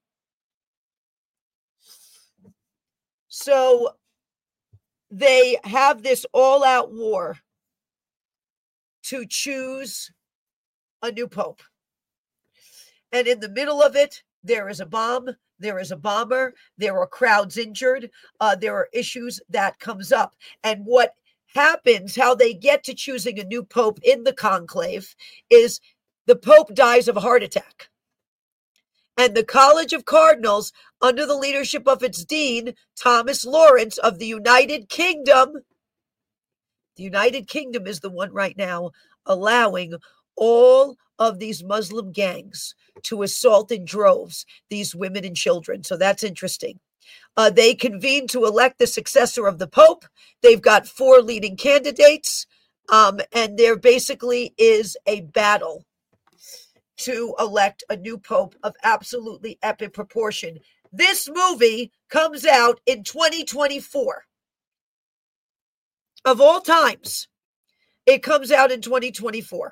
So they have this all-out war to choose a new pope. And in the middle of it, there is a bomb. There is a bomber. There are crowds injured. There are issues that comes up. And what happens, how they get to choosing a new pope in the conclave, is the pope dies of a heart attack. And the College of Cardinals, under the leadership of its dean, Thomas Lawrence of the United Kingdom, the United Kingdom is the one right now allowing all of these Muslim gangs to assault in droves these women and children. So that's interesting. They convened to elect the successor of the Pope. They've got 4 leading candidates, and there basically is a battle to elect a new Pope of absolutely epic proportion. This movie comes out in 2024. Of all times, It comes out in 2024.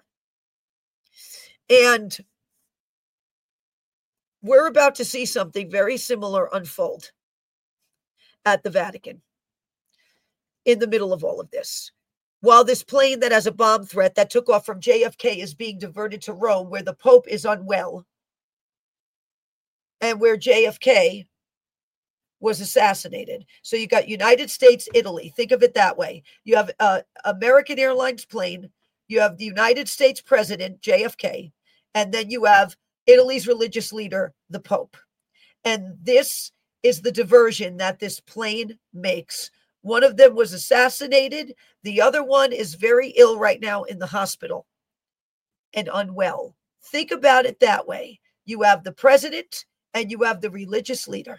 And we're about to see something very similar unfold at the Vatican in the middle of all of this. While this plane that has a bomb threat that took off from JFK is being diverted to Rome, where the Pope is unwell, and where JFK was assassinated. So you got United States, Italy. Think of it that way. You have American Airlines plane. You have the United States president, JFK. And then you have Italy's religious leader, the Pope. And this is the diversion that this plane makes. One of them was assassinated. The other one is very ill right now in the hospital and unwell. Think about it that way. You have the president and you have the religious leader.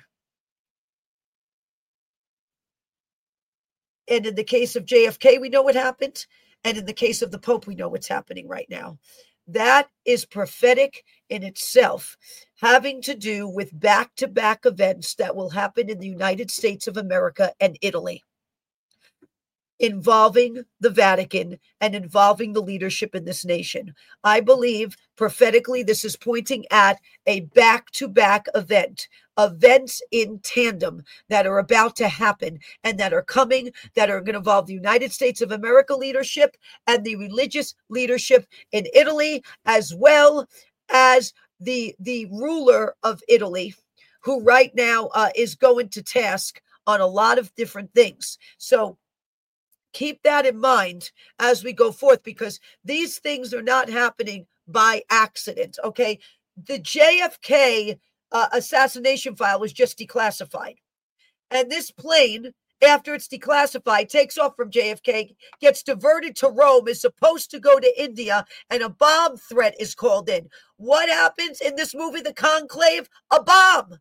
And in the case of JFK, we know what happened. And in the case of the Pope, we know what's happening right now. That is prophetic in itself, having to do with back-to-back events that will happen in the United States of America and Italy, involving the Vatican and involving the leadership in this nation. I believe prophetically this is pointing at a back-to-back event, events in tandem that are about to happen and that are coming, that are going to involve the United States of America leadership and the religious leadership in Italy, as well as the ruler of Italy, who right now is going to task on a lot of different things. So keep that in mind as we go forth, because these things are not happening by accident, okay? The JFK assassination file was just declassified. And this plane, after it's declassified, takes off from JFK, gets diverted to Rome, is supposed to go to India, and a bomb threat is called in. What happens in this movie, The Conclave? A bomb.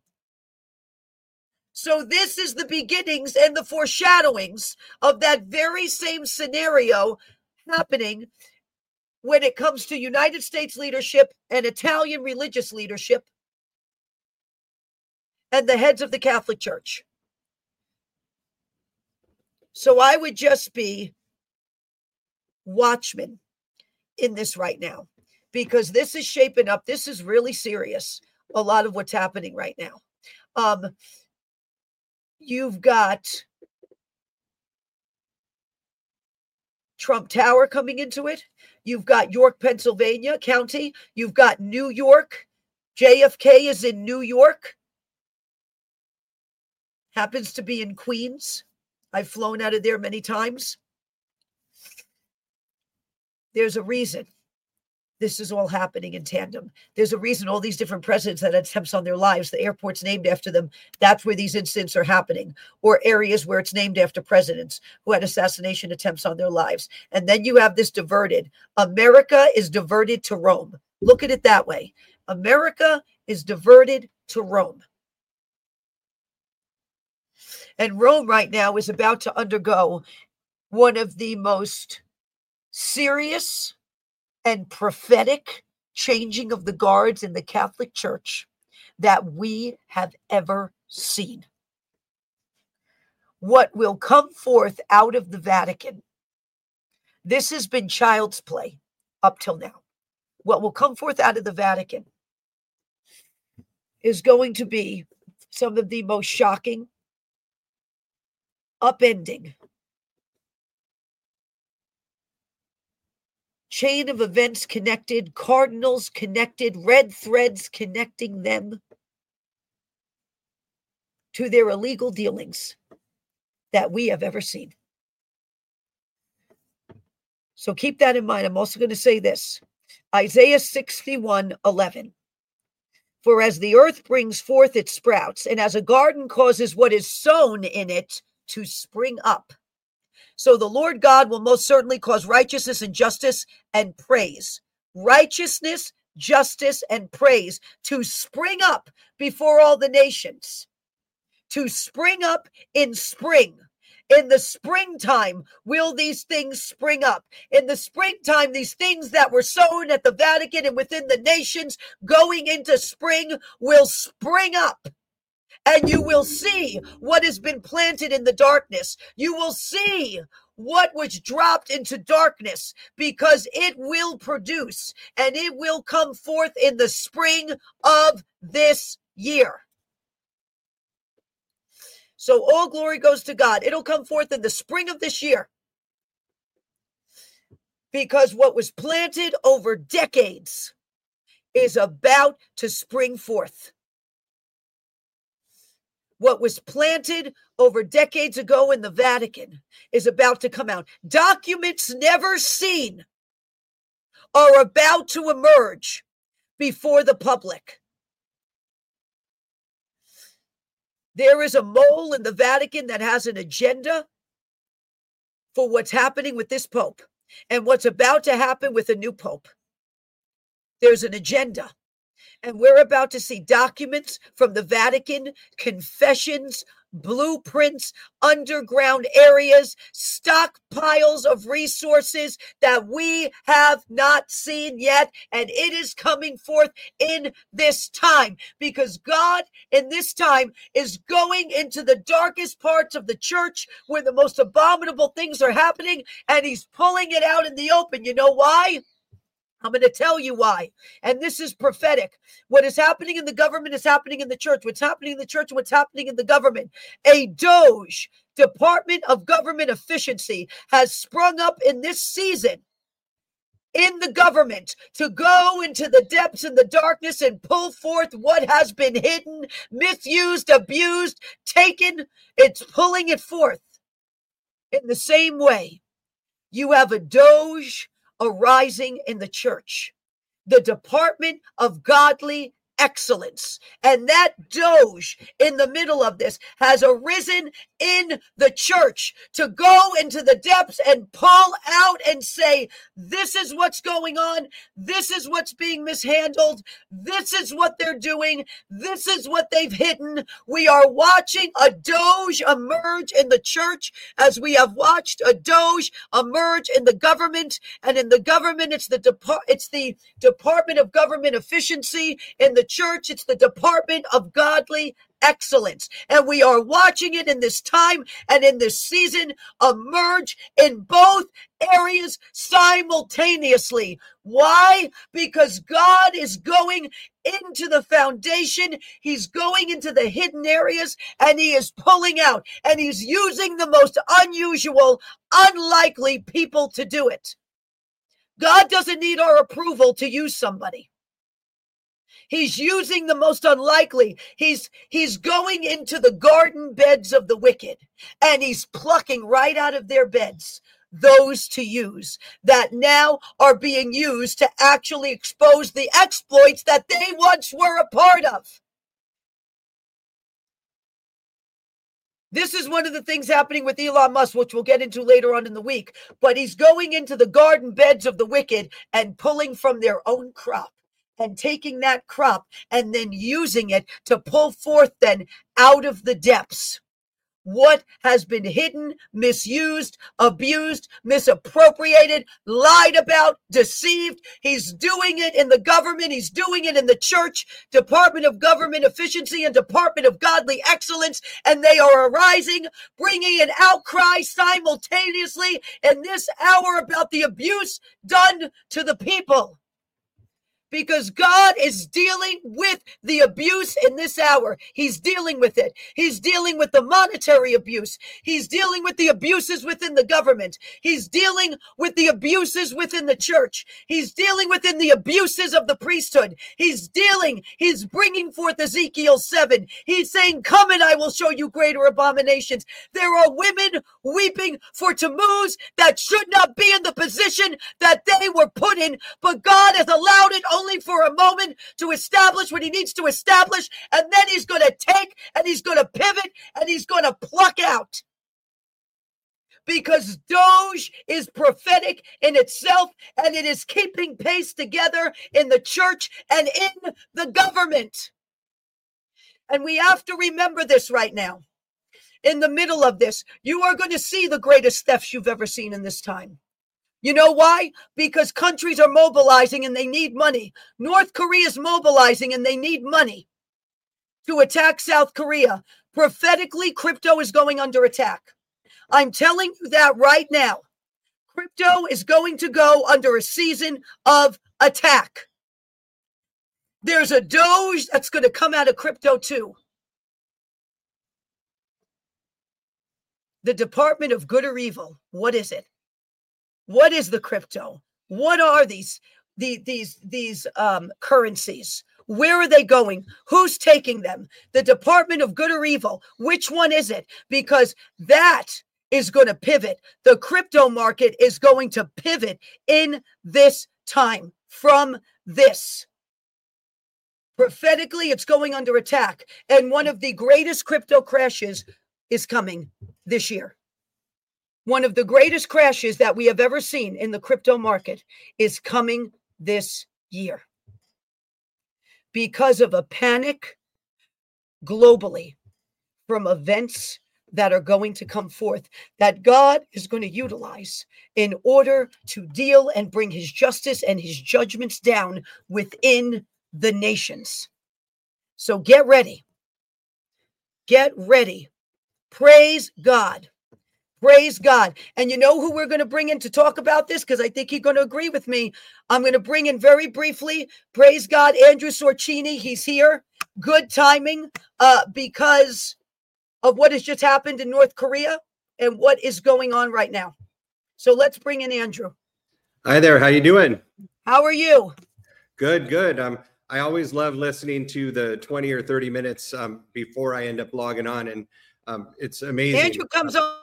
So this is the beginnings and the foreshadowings of that very same scenario happening when it comes to United States leadership and Italian religious leadership and the heads of the Catholic Church. So I would just be watchmen in this right now, because this is shaping up. This is really serious, a lot of what's happening right now. You've got Trump Tower coming into it. You've got York, Pennsylvania County. You've got New York. JFK is in New York. Happens to be in Queens. I've flown out of there many times. There's a reason this is all happening in tandem. There's a reason all these different presidents that had attempts on their lives, the airport's named after them. That's where these incidents are happening, or areas where it's named after presidents who had assassination attempts on their lives. And then you have this diverted. America is diverted to Rome. Look at it that way. America is diverted to Rome. And Rome right now is about to undergo one of the most serious and prophetic changing of the guards in the Catholic Church that we have ever seen. What will come forth out of the Vatican, this has been child's play up till now. What will come forth out of the Vatican is going to be some of the most shocking, upending, chain of events connected, cardinals connected, red threads connecting them to their illegal dealings that we have ever seen. So keep that in mind. I'm also going to say this. Isaiah 61:11. For as the earth brings forth its sprouts, and as a garden causes what is sown in it to spring up, so the Lord God will most certainly cause righteousness and justice and praise. Righteousness, justice, and praise to spring up before all the nations. To spring up in spring. In the springtime will these things spring up. In the springtime, these things that were sown at the Vatican and within the nations going into spring will spring up. And you will see what has been planted in the darkness. You will see what was dropped into darkness, because it will produce and it will come forth in the spring of this year. So all glory goes to God. It'll come forth in the spring of this year, because what was planted over decades is about to spring forth. What was planted over decades ago in the Vatican is about to come out. Documents never seen are about to emerge before the public. There is a mole in the Vatican that has an agenda for what's happening with this Pope and what's about to happen with a new Pope. There's an agenda. And we're about to see documents from the Vatican, confessions, blueprints, underground areas, stockpiles of resources that we have not seen yet. And it is coming forth in this time, because God in this time is going into the darkest parts of the church where the most abominable things are happening, and he's pulling it out in the open. You know why? I'm going to tell you why. And this is prophetic. What is happening in the government is happening in the church. What's happening in the church and what's happening in the government. A DOGE, Department of Government Efficiency, has sprung up in this season in the government to go into the depths and the darkness and pull forth what has been hidden, misused, abused, taken. It's pulling it forth. In the same way, you have a DOGE arising in the church, the Department of Godly Excellence. And that DOGE in the middle of this has arisen in the church to go into the depths and pull out and say, this is what's going on. This is what's being mishandled. This is what they're doing. This is what they've hidden. We are watching a DOGE emerge in the church, as we have watched a DOGE emerge in the government. And in the government, it's the Department of Government Efficiency. In the church, it's the Department of Godly Excellence. And we are watching it in this time and in this season emerge in both areas simultaneously. Why? Because God is going into the foundation. He's going into the hidden areas, and he is pulling out, and he's using the most unusual, unlikely people to do it. God doesn't need our approval to use somebody. He's using the most unlikely. He's going into the garden beds of the wicked, and he's plucking right out of their beds those to use that now are being used to actually expose the exploits that they once were a part of. This is one of the things happening with Elon Musk, which we'll get into later on in the week. But he's going into the garden beds of the wicked and pulling from their own crop, and taking that crop and then using it to pull forth then out of the depths what has been hidden, misused, abused, misappropriated, lied about, deceived. He's doing it in the government. He's doing it in the church, Department of Government Efficiency and Department of Godly Excellence. And they are arising, bringing an outcry simultaneously in this hour about the abuse done to the people. Because God is dealing with the abuse in this hour. He's dealing with it. He's dealing with the monetary abuse. He's dealing with the abuses within the government. He's dealing with the abuses within the church. He's dealing within the abuses of the priesthood. He's bringing forth Ezekiel 7. He's saying, come and I will show you greater abominations. There are women weeping for Tammuz that should not be in the position that they were put in, but God has allowed it only for a moment to establish what he needs to establish, and then he's going to take and he's going to pivot and he's going to pluck out. Because DOGE is prophetic in itself, and it is keeping pace together in the church and in the government. And we have to remember this right now. In the middle of this, you are going to see the greatest thefts you've ever seen in this time. You know why? Because countries are mobilizing and they need money. North Korea is mobilizing and they need money to attack South Korea. Prophetically, crypto is going under attack. I'm telling you that right now. Crypto is going to go under a season of attack. There's a Doge that's going to come out of crypto too. The Department of Good or Evil. What is it? What is the crypto? What are these currencies? Where are they going? Who's taking them? The Department of Good or Evil. Which one is it? Because that is going to pivot. The crypto market is going to pivot in this time from this. Prophetically, it's going under attack. And one of the greatest crypto crashes is coming this year. One of the greatest crashes that we have ever seen in the crypto market is coming this year because of a panic globally from events that are going to come forth that God is going to utilize in order to deal and bring his justice and his judgments down within the nations. So get ready. Get ready. Praise God. Praise God. And you know who we're going to bring in to talk about this? Because I think you're going to agree with me. I'm going to bring in very briefly, praise God, Andrew Sorcini. He's here. Good timing because of what has just happened in North Korea and what is going on right now. So let's bring in Andrew. Hi there. How you doing? How are you? Good, good. I always love listening to the 20 or 30 minutes before I end up logging on, and it's amazing. Andrew comes on.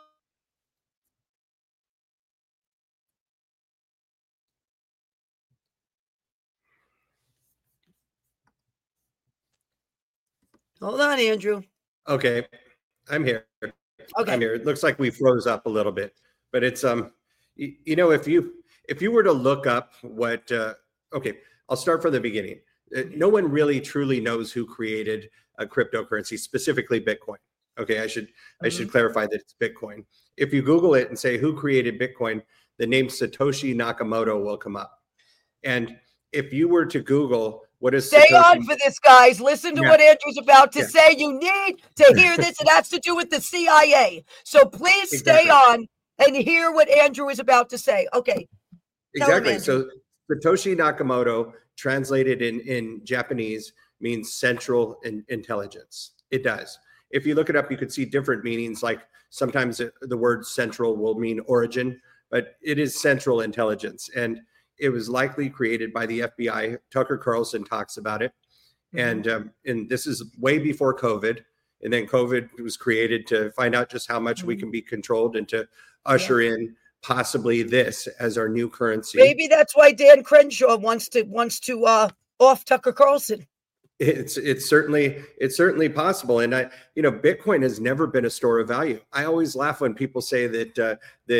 Hold on, Andrew. Okay, I'm here. Okay. I'm here. It looks like we froze up a little bit, but it's you know, if you were to look up what okay, I'll start from the beginning. No one really truly knows who created a cryptocurrency, specifically Bitcoin. Okay, I should clarify that it's Bitcoin. If you Google it and say who created Bitcoin, the name Satoshi Nakamoto will come up. And if you were to Google what is Stay Satoshi, on for this, guys. Listen to what Andrew's about to say. You need to hear this. It has to do with the CIA. So please stay on and hear what Andrew is about to say. Okay. Exactly. So Satoshi Nakamoto, translated in Japanese, means central intelligence. It does. If you look it up, you could see different meanings. Like sometimes the word central will mean origin, but it is central intelligence. And it was likely created by the FBI. Tucker Carlson talks about it. And this is way before COVID. And then COVID was created to find out just how much we can be controlled and to usher in possibly this as our new currency. Maybe that's why Dan Crenshaw wants to off Tucker Carlson. It's certainly possible. And Bitcoin has never been a store of value. I always laugh when people say that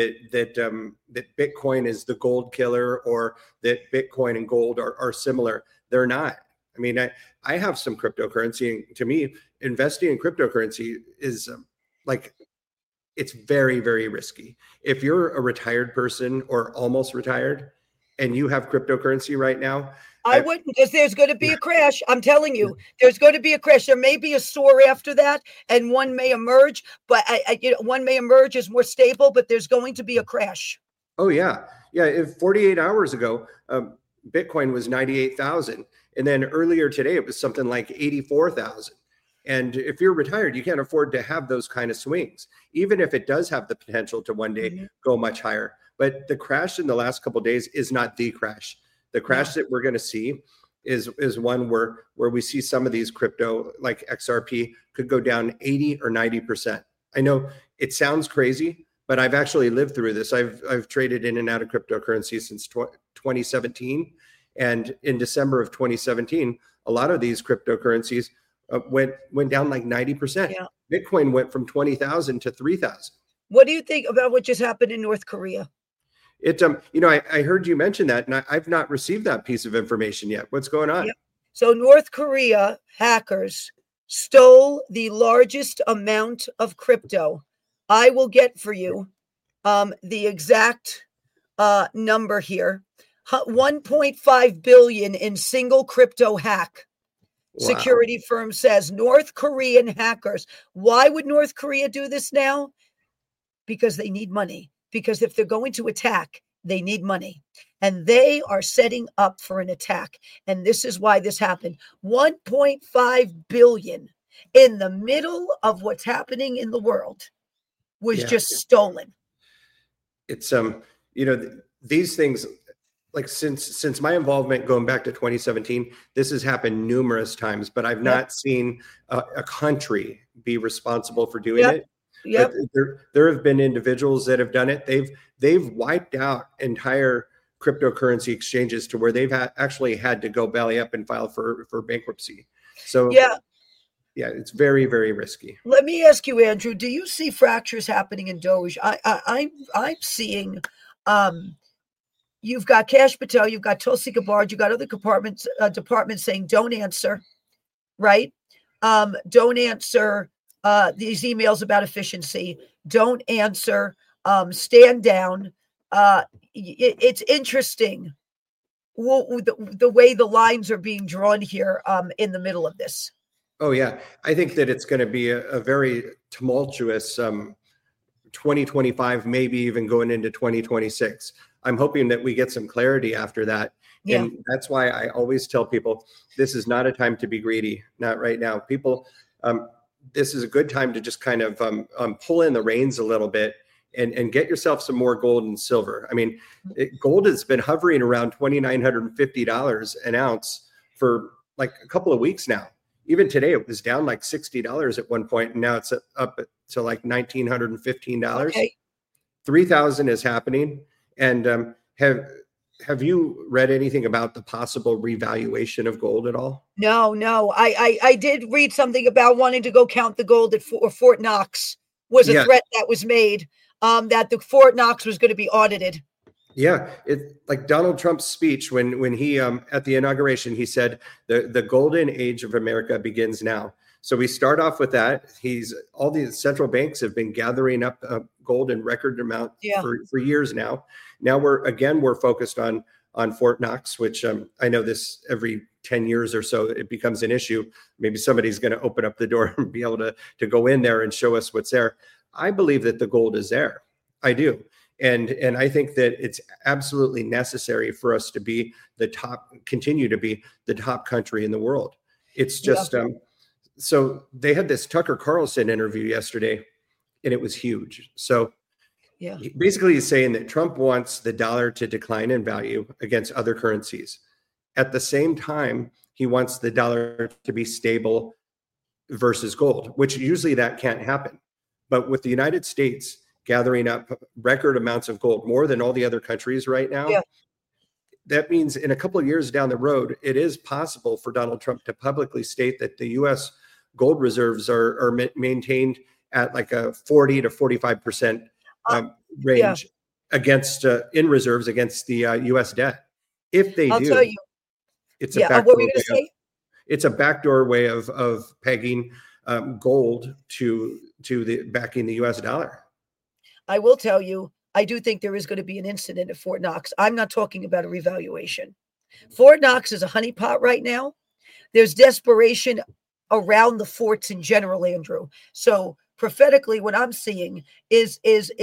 Bitcoin is the gold killer, or that Bitcoin and gold are similar. They're not. I mean, I have some cryptocurrency, and to me, investing in cryptocurrency is it's very, very risky. If you're a retired person or almost retired and you have cryptocurrency right now, I wouldn't, because there's going to be a crash. I'm telling you, there's going to be a crash. There may be a store after that, and one may emerge, but one may emerge as more stable, but there's going to be a crash. Oh, yeah. Yeah. If 48 hours ago, Bitcoin was 98,000. And then earlier today, it was something like 84,000. And if you're retired, you can't afford to have those kind of swings, even if it does have the potential to one day go much higher. But the crash in the last couple of days is not the crash. The crash that we're going to see is one where we see some of these crypto, like XRP, could go down 80 or 90%. I know it sounds crazy, but I've actually lived through this. I've traded in and out of cryptocurrency since 2017. And in December of 2017, a lot of these cryptocurrencies went down like 90%. Yeah. Bitcoin went from 20,000 to 3,000. What do you think about what just happened in North Korea? I heard you mention that, and I've not received that piece of information yet. What's going on? Yep. So North Korea hackers stole the largest amount of crypto. I will get for you the exact number here. 1.5 billion in single crypto hack. Wow. Security firm says North Korean hackers. Why would North Korea do this now? because they need money. Because if they're going to attack, they need money. And they are setting up for an attack. And this is why this happened. 1.5 billion in the middle of what's happening in the world was just stolen. It's these things, like since my involvement going back to 2017, this has happened numerous times, but I've not seen a country be responsible for doing it. Yep. There have been individuals that have done it. They've wiped out entire cryptocurrency exchanges to where they've actually had to go belly up and file for bankruptcy. So yeah, it's very, very risky. Let me ask you, Andrew, do you see fractures happening in Doge? I'm seeing, you've got Kash Patel, you've got Tulsi Gabbard, you've got other departments saying don't answer, right? Don't answer these emails about efficiency. Don't answer. Stand down. It's interesting the way the lines are being drawn here in the middle of this. Oh, yeah. I think that it's going to be a very tumultuous 2025, maybe even going into 2026. I'm hoping that we get some clarity after that. Yeah. And that's why I always tell people, this is not a time to be greedy, not right now. People, this is a good time to just kind of pull in the reins a little bit and get yourself some more gold and silver. I mean, gold has been hovering around $2,950 an ounce for like a couple of weeks now. Even today, it was down like $60 at one point, and now it's up to like $1,915. Okay. 3,000 is happening. And have you read anything about the possible revaluation of gold at all? No. I did read something about wanting to go count the gold at Fort Knox was a threat that was made, that the Fort Knox was going to be audited. Yeah, it like Donald Trump's speech when he at the inauguration, he said the golden age of America begins now. So we start off with that. All these central banks have been gathering up gold in record amount for years now. Now we're focused on Fort Knox, which I know this every 10 years or so it becomes an issue. Maybe somebody's going to open up the door and be able to go in there and show us what's there. I believe that the gold is there. I do. And I think that it's absolutely necessary for us to continue to be the top country in the world. It's just, so they had this Tucker Carlson interview yesterday and it was huge. So basically he's saying that Trump wants the dollar to decline in value against other currencies. At the same time, he wants the dollar to be stable versus gold, which usually that can't happen. But with the United States gathering up record amounts of gold, more than all the other countries right now, that means in a couple of years down the road, it is possible for Donald Trump to publicly state that the U.S. gold reserves are maintained at like a 40 to 45% range against in reserves against the U.S. debt. If they do, tell you. It's a backdoor way. It's a backdoor way of pegging gold to backing the U.S. dollar. I will tell you, I do think there is going to be an incident at Fort Knox. I'm not talking about a revaluation. Fort Knox is a honeypot right now. There's desperation around the forts in general, Andrew. So prophetically, what I'm seeing is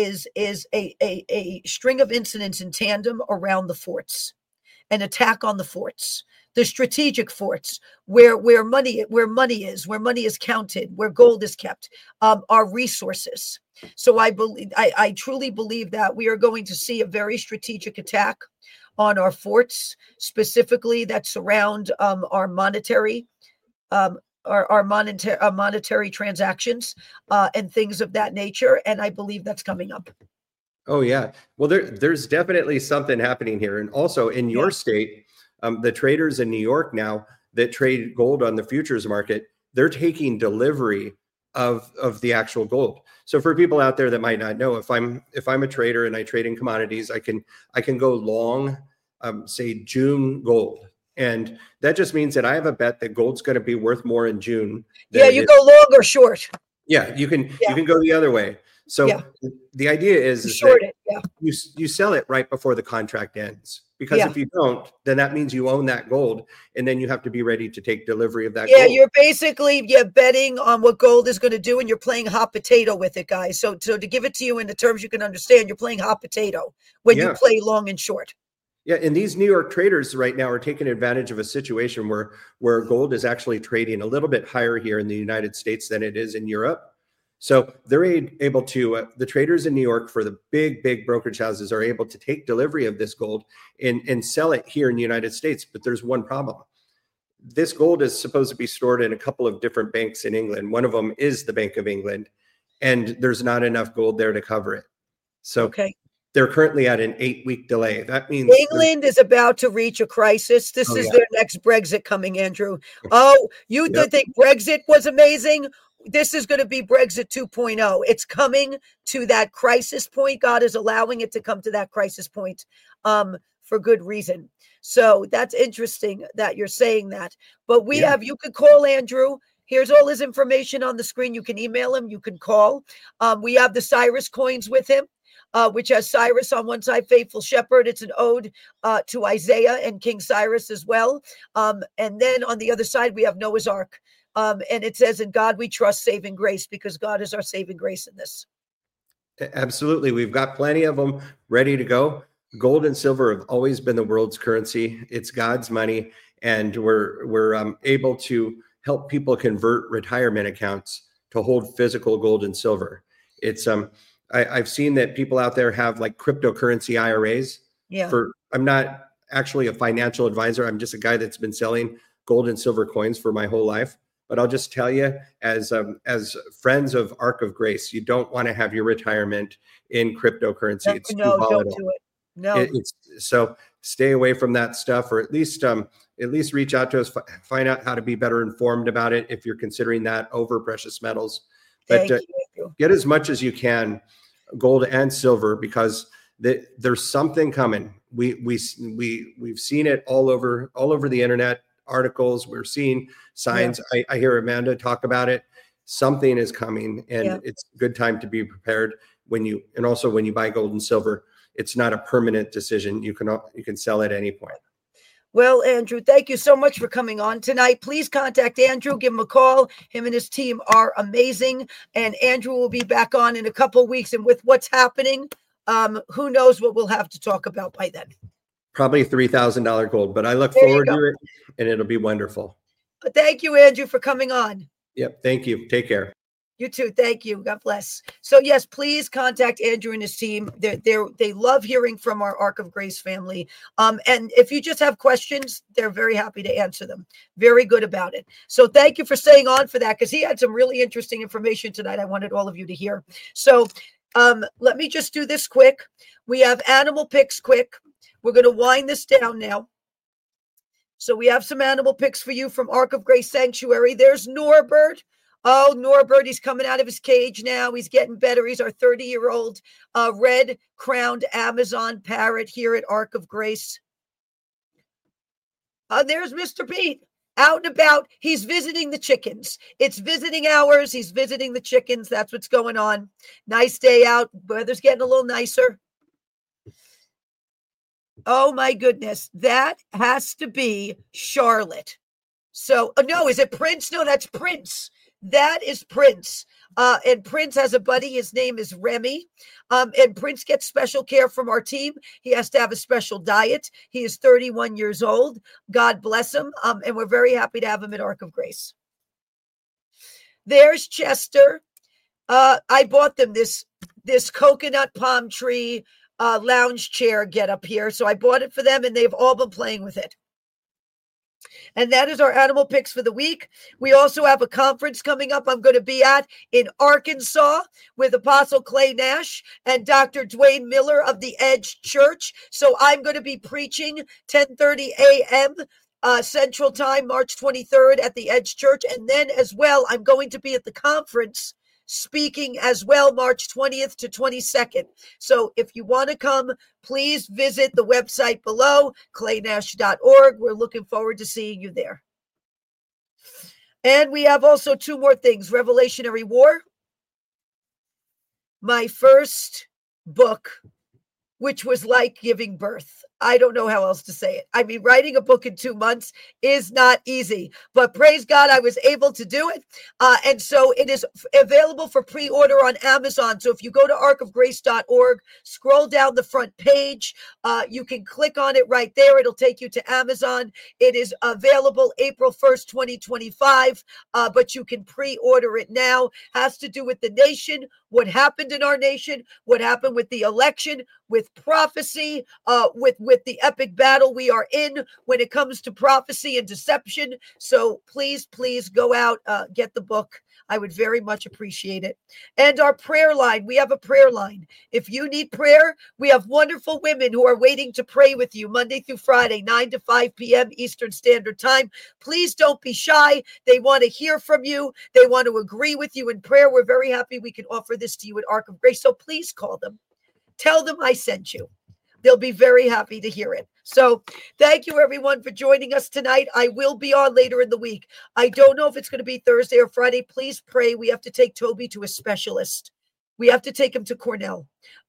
a string of incidents in tandem around the forts, an attack on the forts, the strategic forts, where money is counted, where gold is kept, our resources. So I truly believe that we are going to see a very strategic attack on our forts, specifically that surround our monetary monetary transactions and things of that nature. And I believe that's coming up. Oh yeah, well there's definitely something happening here, and also in your state. The traders in New York now that trade gold on the futures market, they're taking delivery of the actual gold. So for people out there that might not know, if I'm a trader and I trade in commodities, I can go long, say June gold. And that just means that I have a bet that gold's going to be worth more in June. Yeah, you go long or short. Yeah, you can go the other way. So the idea is short it. You sell it right before the contract ends, Because Yeah. if you don't, then that means you own that gold, and then you have to be ready to take delivery of that Yeah, gold. you're basically betting on what gold is going to do, and you're playing hot potato with it, guys. So to give it to you in the terms you can understand, you're playing hot potato when you Yeah. play long and short. Yeah, and these New York traders right now are taking advantage of a situation where gold is actually trading a little bit higher here in the United States than it is in Europe. So they're able to, the traders in New York for the big brokerage houses are able to take delivery of this gold and sell it here in the United States. But there's one problem. This gold is supposed to be stored in a couple of different banks in England. One of them is the Bank of England, and there's not enough gold there to cover it. So Okay. they're currently at an 8-week delay. That means England is about to reach a crisis. This is their next Brexit coming, Andrew. Oh, you think Brexit was amazing? This is going to be Brexit 2.0. It's coming to that crisis point. God is allowing it to come to that crisis point for good reason. So that's interesting that you're saying that. But you could call Andrew. Here's all his information on the screen. You can email him. You can call. We have the Cyrus coins with him. Which has Cyrus on one side, faithful shepherd. It's an ode to Isaiah and King Cyrus as well. And then on the other side, we have Noah's Ark. And it says, in God we trust, saving grace, because God is our saving grace in this. Absolutely. We've got plenty of them ready to go. Gold and silver have always been the world's currency. It's God's money. And we're able to help people convert retirement accounts to hold physical gold and silver. It's I've seen that people out there have like cryptocurrency IRAs. Yeah. I'm not actually a financial advisor. I'm just a guy that's been selling gold and silver coins for my whole life. But I'll just tell you, as friends of Ark of Grace, you don't want to have your retirement in cryptocurrency. It's too volatile. Don't do it. No. So stay away from that stuff, or at least reach out to us, find out how to be better informed about it if you're considering that over precious metals. But get as much as you can, gold and silver, because there's something coming. We've seen it all over the internet, articles. We're seeing signs. Yeah. I hear Amanda talk about it. Something is coming, and it's a good time to be prepared when you buy gold and silver. It's not a permanent decision. You can sell at any point. Well, Andrew, thank you so much for coming on tonight. Please contact Andrew, give him a call. Him and his team are amazing. And Andrew will be back on in a couple of weeks. And with what's happening, who knows what we'll have to talk about by then. Probably $3,000 gold, but I look forward to it, and it'll be wonderful. Thank you, Andrew, for coming on. Yep. Thank you. Take care. You too. Thank you. God bless. So yes, please contact Andrew and his team. They love hearing from our Ark of Grace family. And if you just have questions, they're very happy to answer them. Very good about it. So thank you for staying on for that, because he had some really interesting information tonight. I wanted all of you to hear. So let me just do this quick. We have animal picks quick. We're going to wind this down now. So we have some animal picks for you from Ark of Grace Sanctuary. There's Norbert. Oh, Norbert, he's coming out of his cage now. He's getting better. He's our 30-year-old red-crowned Amazon parrot here at Ark of Grace. There's Mr. Pete, out and about. He's visiting the chickens. It's visiting hours. He's visiting the chickens. That's what's going on. Nice day out. Weather's getting a little nicer. Oh, my goodness. That has to be Charlotte. So, no, is it Prince? No, that's Prince. That is Prince. And Prince has a buddy. His name is Remy. And Prince gets special care from our team. He has to have a special diet. He is 31 years old. God bless him. And we're very happy to have him at Ark of Grace. There's Chester. I bought them this coconut palm tree lounge chair get up here. So I bought it for them, and they've all been playing with it. And that is our animal picks for the week. We also have a conference coming up I'm going to be at in Arkansas with Apostle Clay Nash and Dr. Dwayne Miller of the Edge Church. So I'm going to be preaching 10:30 a.m. Central Time, March 23rd at the Edge Church. And then as well, I'm going to be at the conference speaking as well, March 20th to 22nd. So if you want to come, please visit the website below, claynash.org. We're looking forward to seeing you there. And we have also two more things. Revelationary War, my first book, which was like giving birth. I don't know how else to say it. I mean, writing a book in 2 months is not easy, but praise God, I was able to do it. And so it is available for pre-order on Amazon. So if you go to arkofgrace.org, scroll down the front page, you can click on it right there. It'll take you to Amazon. It is available April 1st, 2025, but you can pre-order it now. Has to do with the nation, what happened in our nation, what happened with the election, with prophecy, with the epic battle we are in when it comes to prophecy and deception. So please go out, get the book. I would very much appreciate it. And our prayer line, we have a prayer line. If you need prayer, we have wonderful women who are waiting to pray with you Monday through Friday, 9 to 5 p.m. Eastern Standard Time. Please don't be shy. They want to hear from you. They want to agree with you in prayer. We're very happy we can offer this to you at Ark of Grace. So please call them. Tell them I sent you. They'll be very happy to hear it. So thank you, everyone, for joining us tonight. I will be on later in the week. I don't know if it's going to be Thursday or Friday. Please pray. We have to take Toby to a specialist. We have to take him to Cornell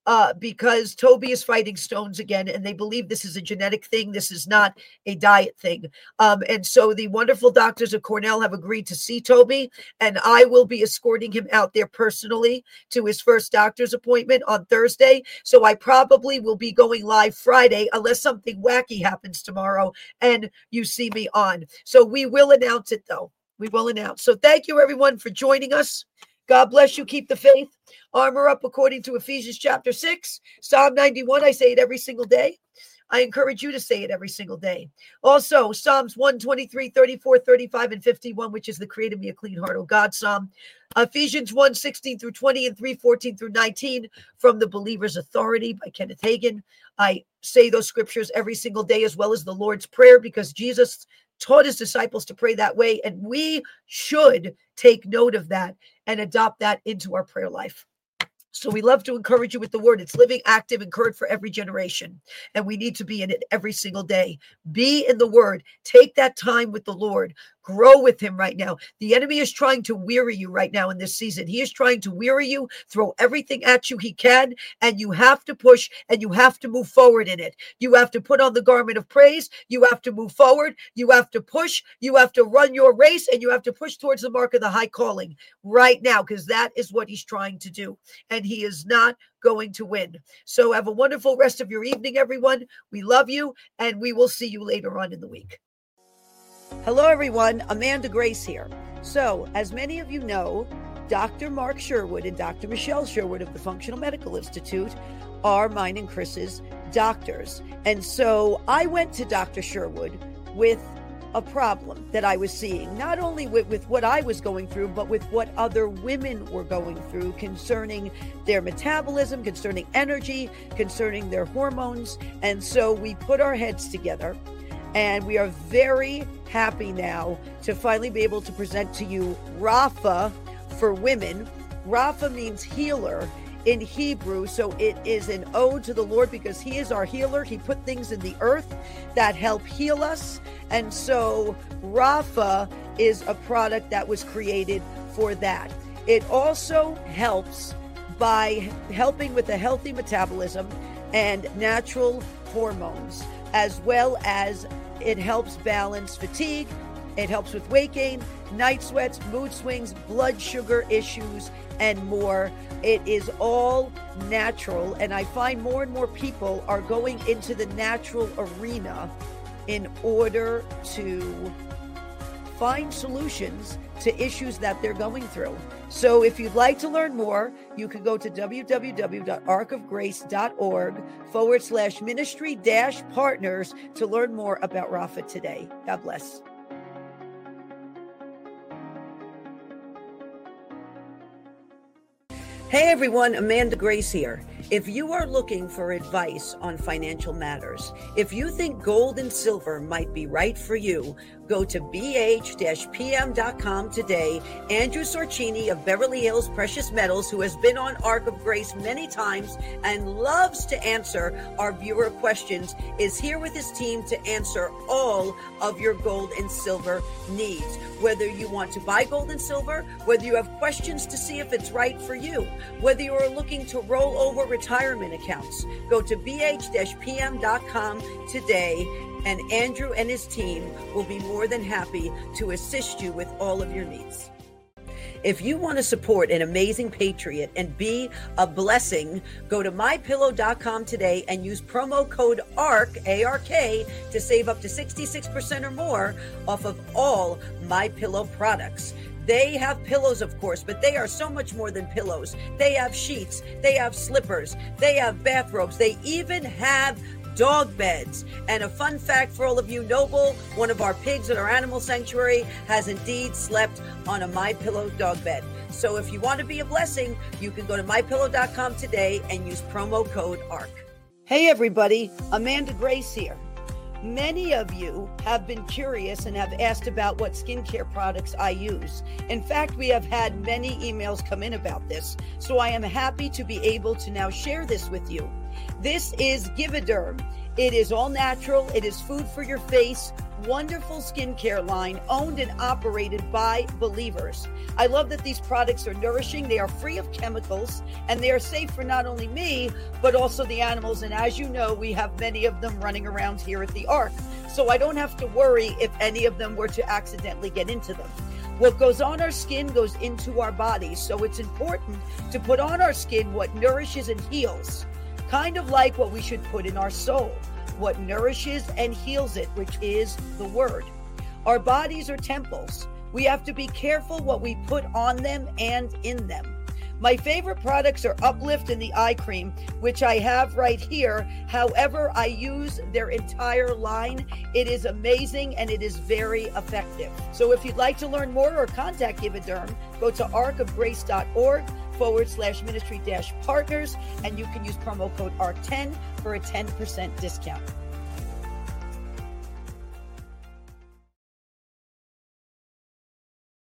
because Toby is fighting stones again, and they believe this is a genetic thing. This is not a diet thing. And so the wonderful doctors at Cornell have agreed to see Toby, and I will be escorting him out there personally to his first doctor's appointment on Thursday. So I probably will be going live Friday unless something wacky happens tomorrow and you see me on. So we will announce it, though. We will announce. So thank you, everyone, for joining us. God bless you. Keep the faith. Armor up according to Ephesians chapter 6. Psalm 91. I say it every single day. I encourage you to say it every single day. Also, Psalms 123, 34, 35, and 51, which is the create in me a clean heart, O God Psalm. Ephesians 1, 16 through 20 and 3, 14 through 19 from The Believer's Authority by Kenneth Hagin. I say those scriptures every single day, as well as the Lord's Prayer, because Jesus taught his disciples to pray that way, and we should take note of that and adopt that into our prayer life. So we love to encourage you with the word. It's living, active, and current for every generation. And we need to be in it every single day. Be in the word. Take that time with the Lord. Grow with him right now. The enemy is trying to weary you right now in this season. He is trying to weary you, throw everything at you he can, and you have to push and you have to move forward in it. You have to put on the garment of praise. You have to move forward. You have to push. You have to run your race, and you have to push towards the mark of the high calling right now, because that is what he's trying to do. And he is not going to win. So have a wonderful rest of your evening, everyone. We love you, and we will see you later on in the week. Hello, everyone. Amanda Grace here. So, as many of you know, Dr. Mark Sherwood and Dr. Michelle Sherwood of the Functional Medical Institute are mine and Chris's doctors. And so I went to Dr. Sherwood with a problem that I was seeing, not only with what I was going through, but with what other women were going through concerning their metabolism, concerning energy, concerning their hormones. And so we put our heads together, and we are very happy now to finally be able to present to you Rapha for women. Rapha means healer in Hebrew, so it is an ode to the Lord because he is our healer. He put things in the earth that help heal us. And so Rapha is a product that was created for that. It also helps by helping with a healthy metabolism and natural hormones, as well as it helps balance fatigue. It helps with weight gain, night sweats, mood swings, blood sugar issues, and more. It is all natural. And I find more and more people are going into the natural arena in order to find solutions to issues that they're going through. So if you'd like to learn more, you can go to www.arkofgrace.org/ministry-partners to learn more about Rapha today. God bless. Hey everyone, Amanda Grace here. If you are looking for advice on financial matters, if you think gold and silver might be right for you, go to bh-pm.com today. Andrew Sorcini of Beverly Hills Precious Metals, who has been on Ark of Grace many times and loves to answer our viewer questions, is here with his team to answer all of your gold and silver needs. Whether you want to buy gold and silver, whether you have questions to see if it's right for you, whether you are looking to roll over retirement accounts. Go to bh-pm.com today, and Andrew and his team will be more than happy to assist you with all of your needs. If you want to support an amazing patriot and be a blessing, go to mypillow.com today and use promo code ARK, A-R-K, to save up to 66% or more off of all MyPillow products. They have pillows, of course, but they are so much more than pillows. They have sheets, they have slippers, they have bathrobes, they even have dog beds. And a fun fact for all of you, Noble, one of our pigs at our animal sanctuary, has indeed slept on a MyPillow dog bed. So if you want to be a blessing, you can go to mypillow.com today and use promo code ARK. Hey everybody, Amanda Grace here. Many of you have been curious and have asked about what skincare products I use. In fact, we have had many emails come in about this, so I am happy to be able to now share this with you. This is Givauderm. It is all natural. It is food for your face. Wonderful skincare line owned and operated by believers. I love that these products are nourishing. They are free of chemicals, and they are safe for not only me, but also the animals. And as you know, we have many of them running around here at the Ark. So I don't have to worry if any of them were to accidentally get into them. What goes on our skin goes into our bodies. So it's important to put on our skin what nourishes and heals. Kind of like what we should put in our soul, what nourishes and heals it, which is the Word. Our bodies are temples. We have to be careful what we put on them and in them. My favorite products are Uplift and the eye cream, which I have right here. However, I use their entire line. It is amazing and it is very effective. So if you'd like to learn more or contact Givauderm, go to arkofgrace.org/ministry-partners, and you can use promo code ARK10 for a 10% discount.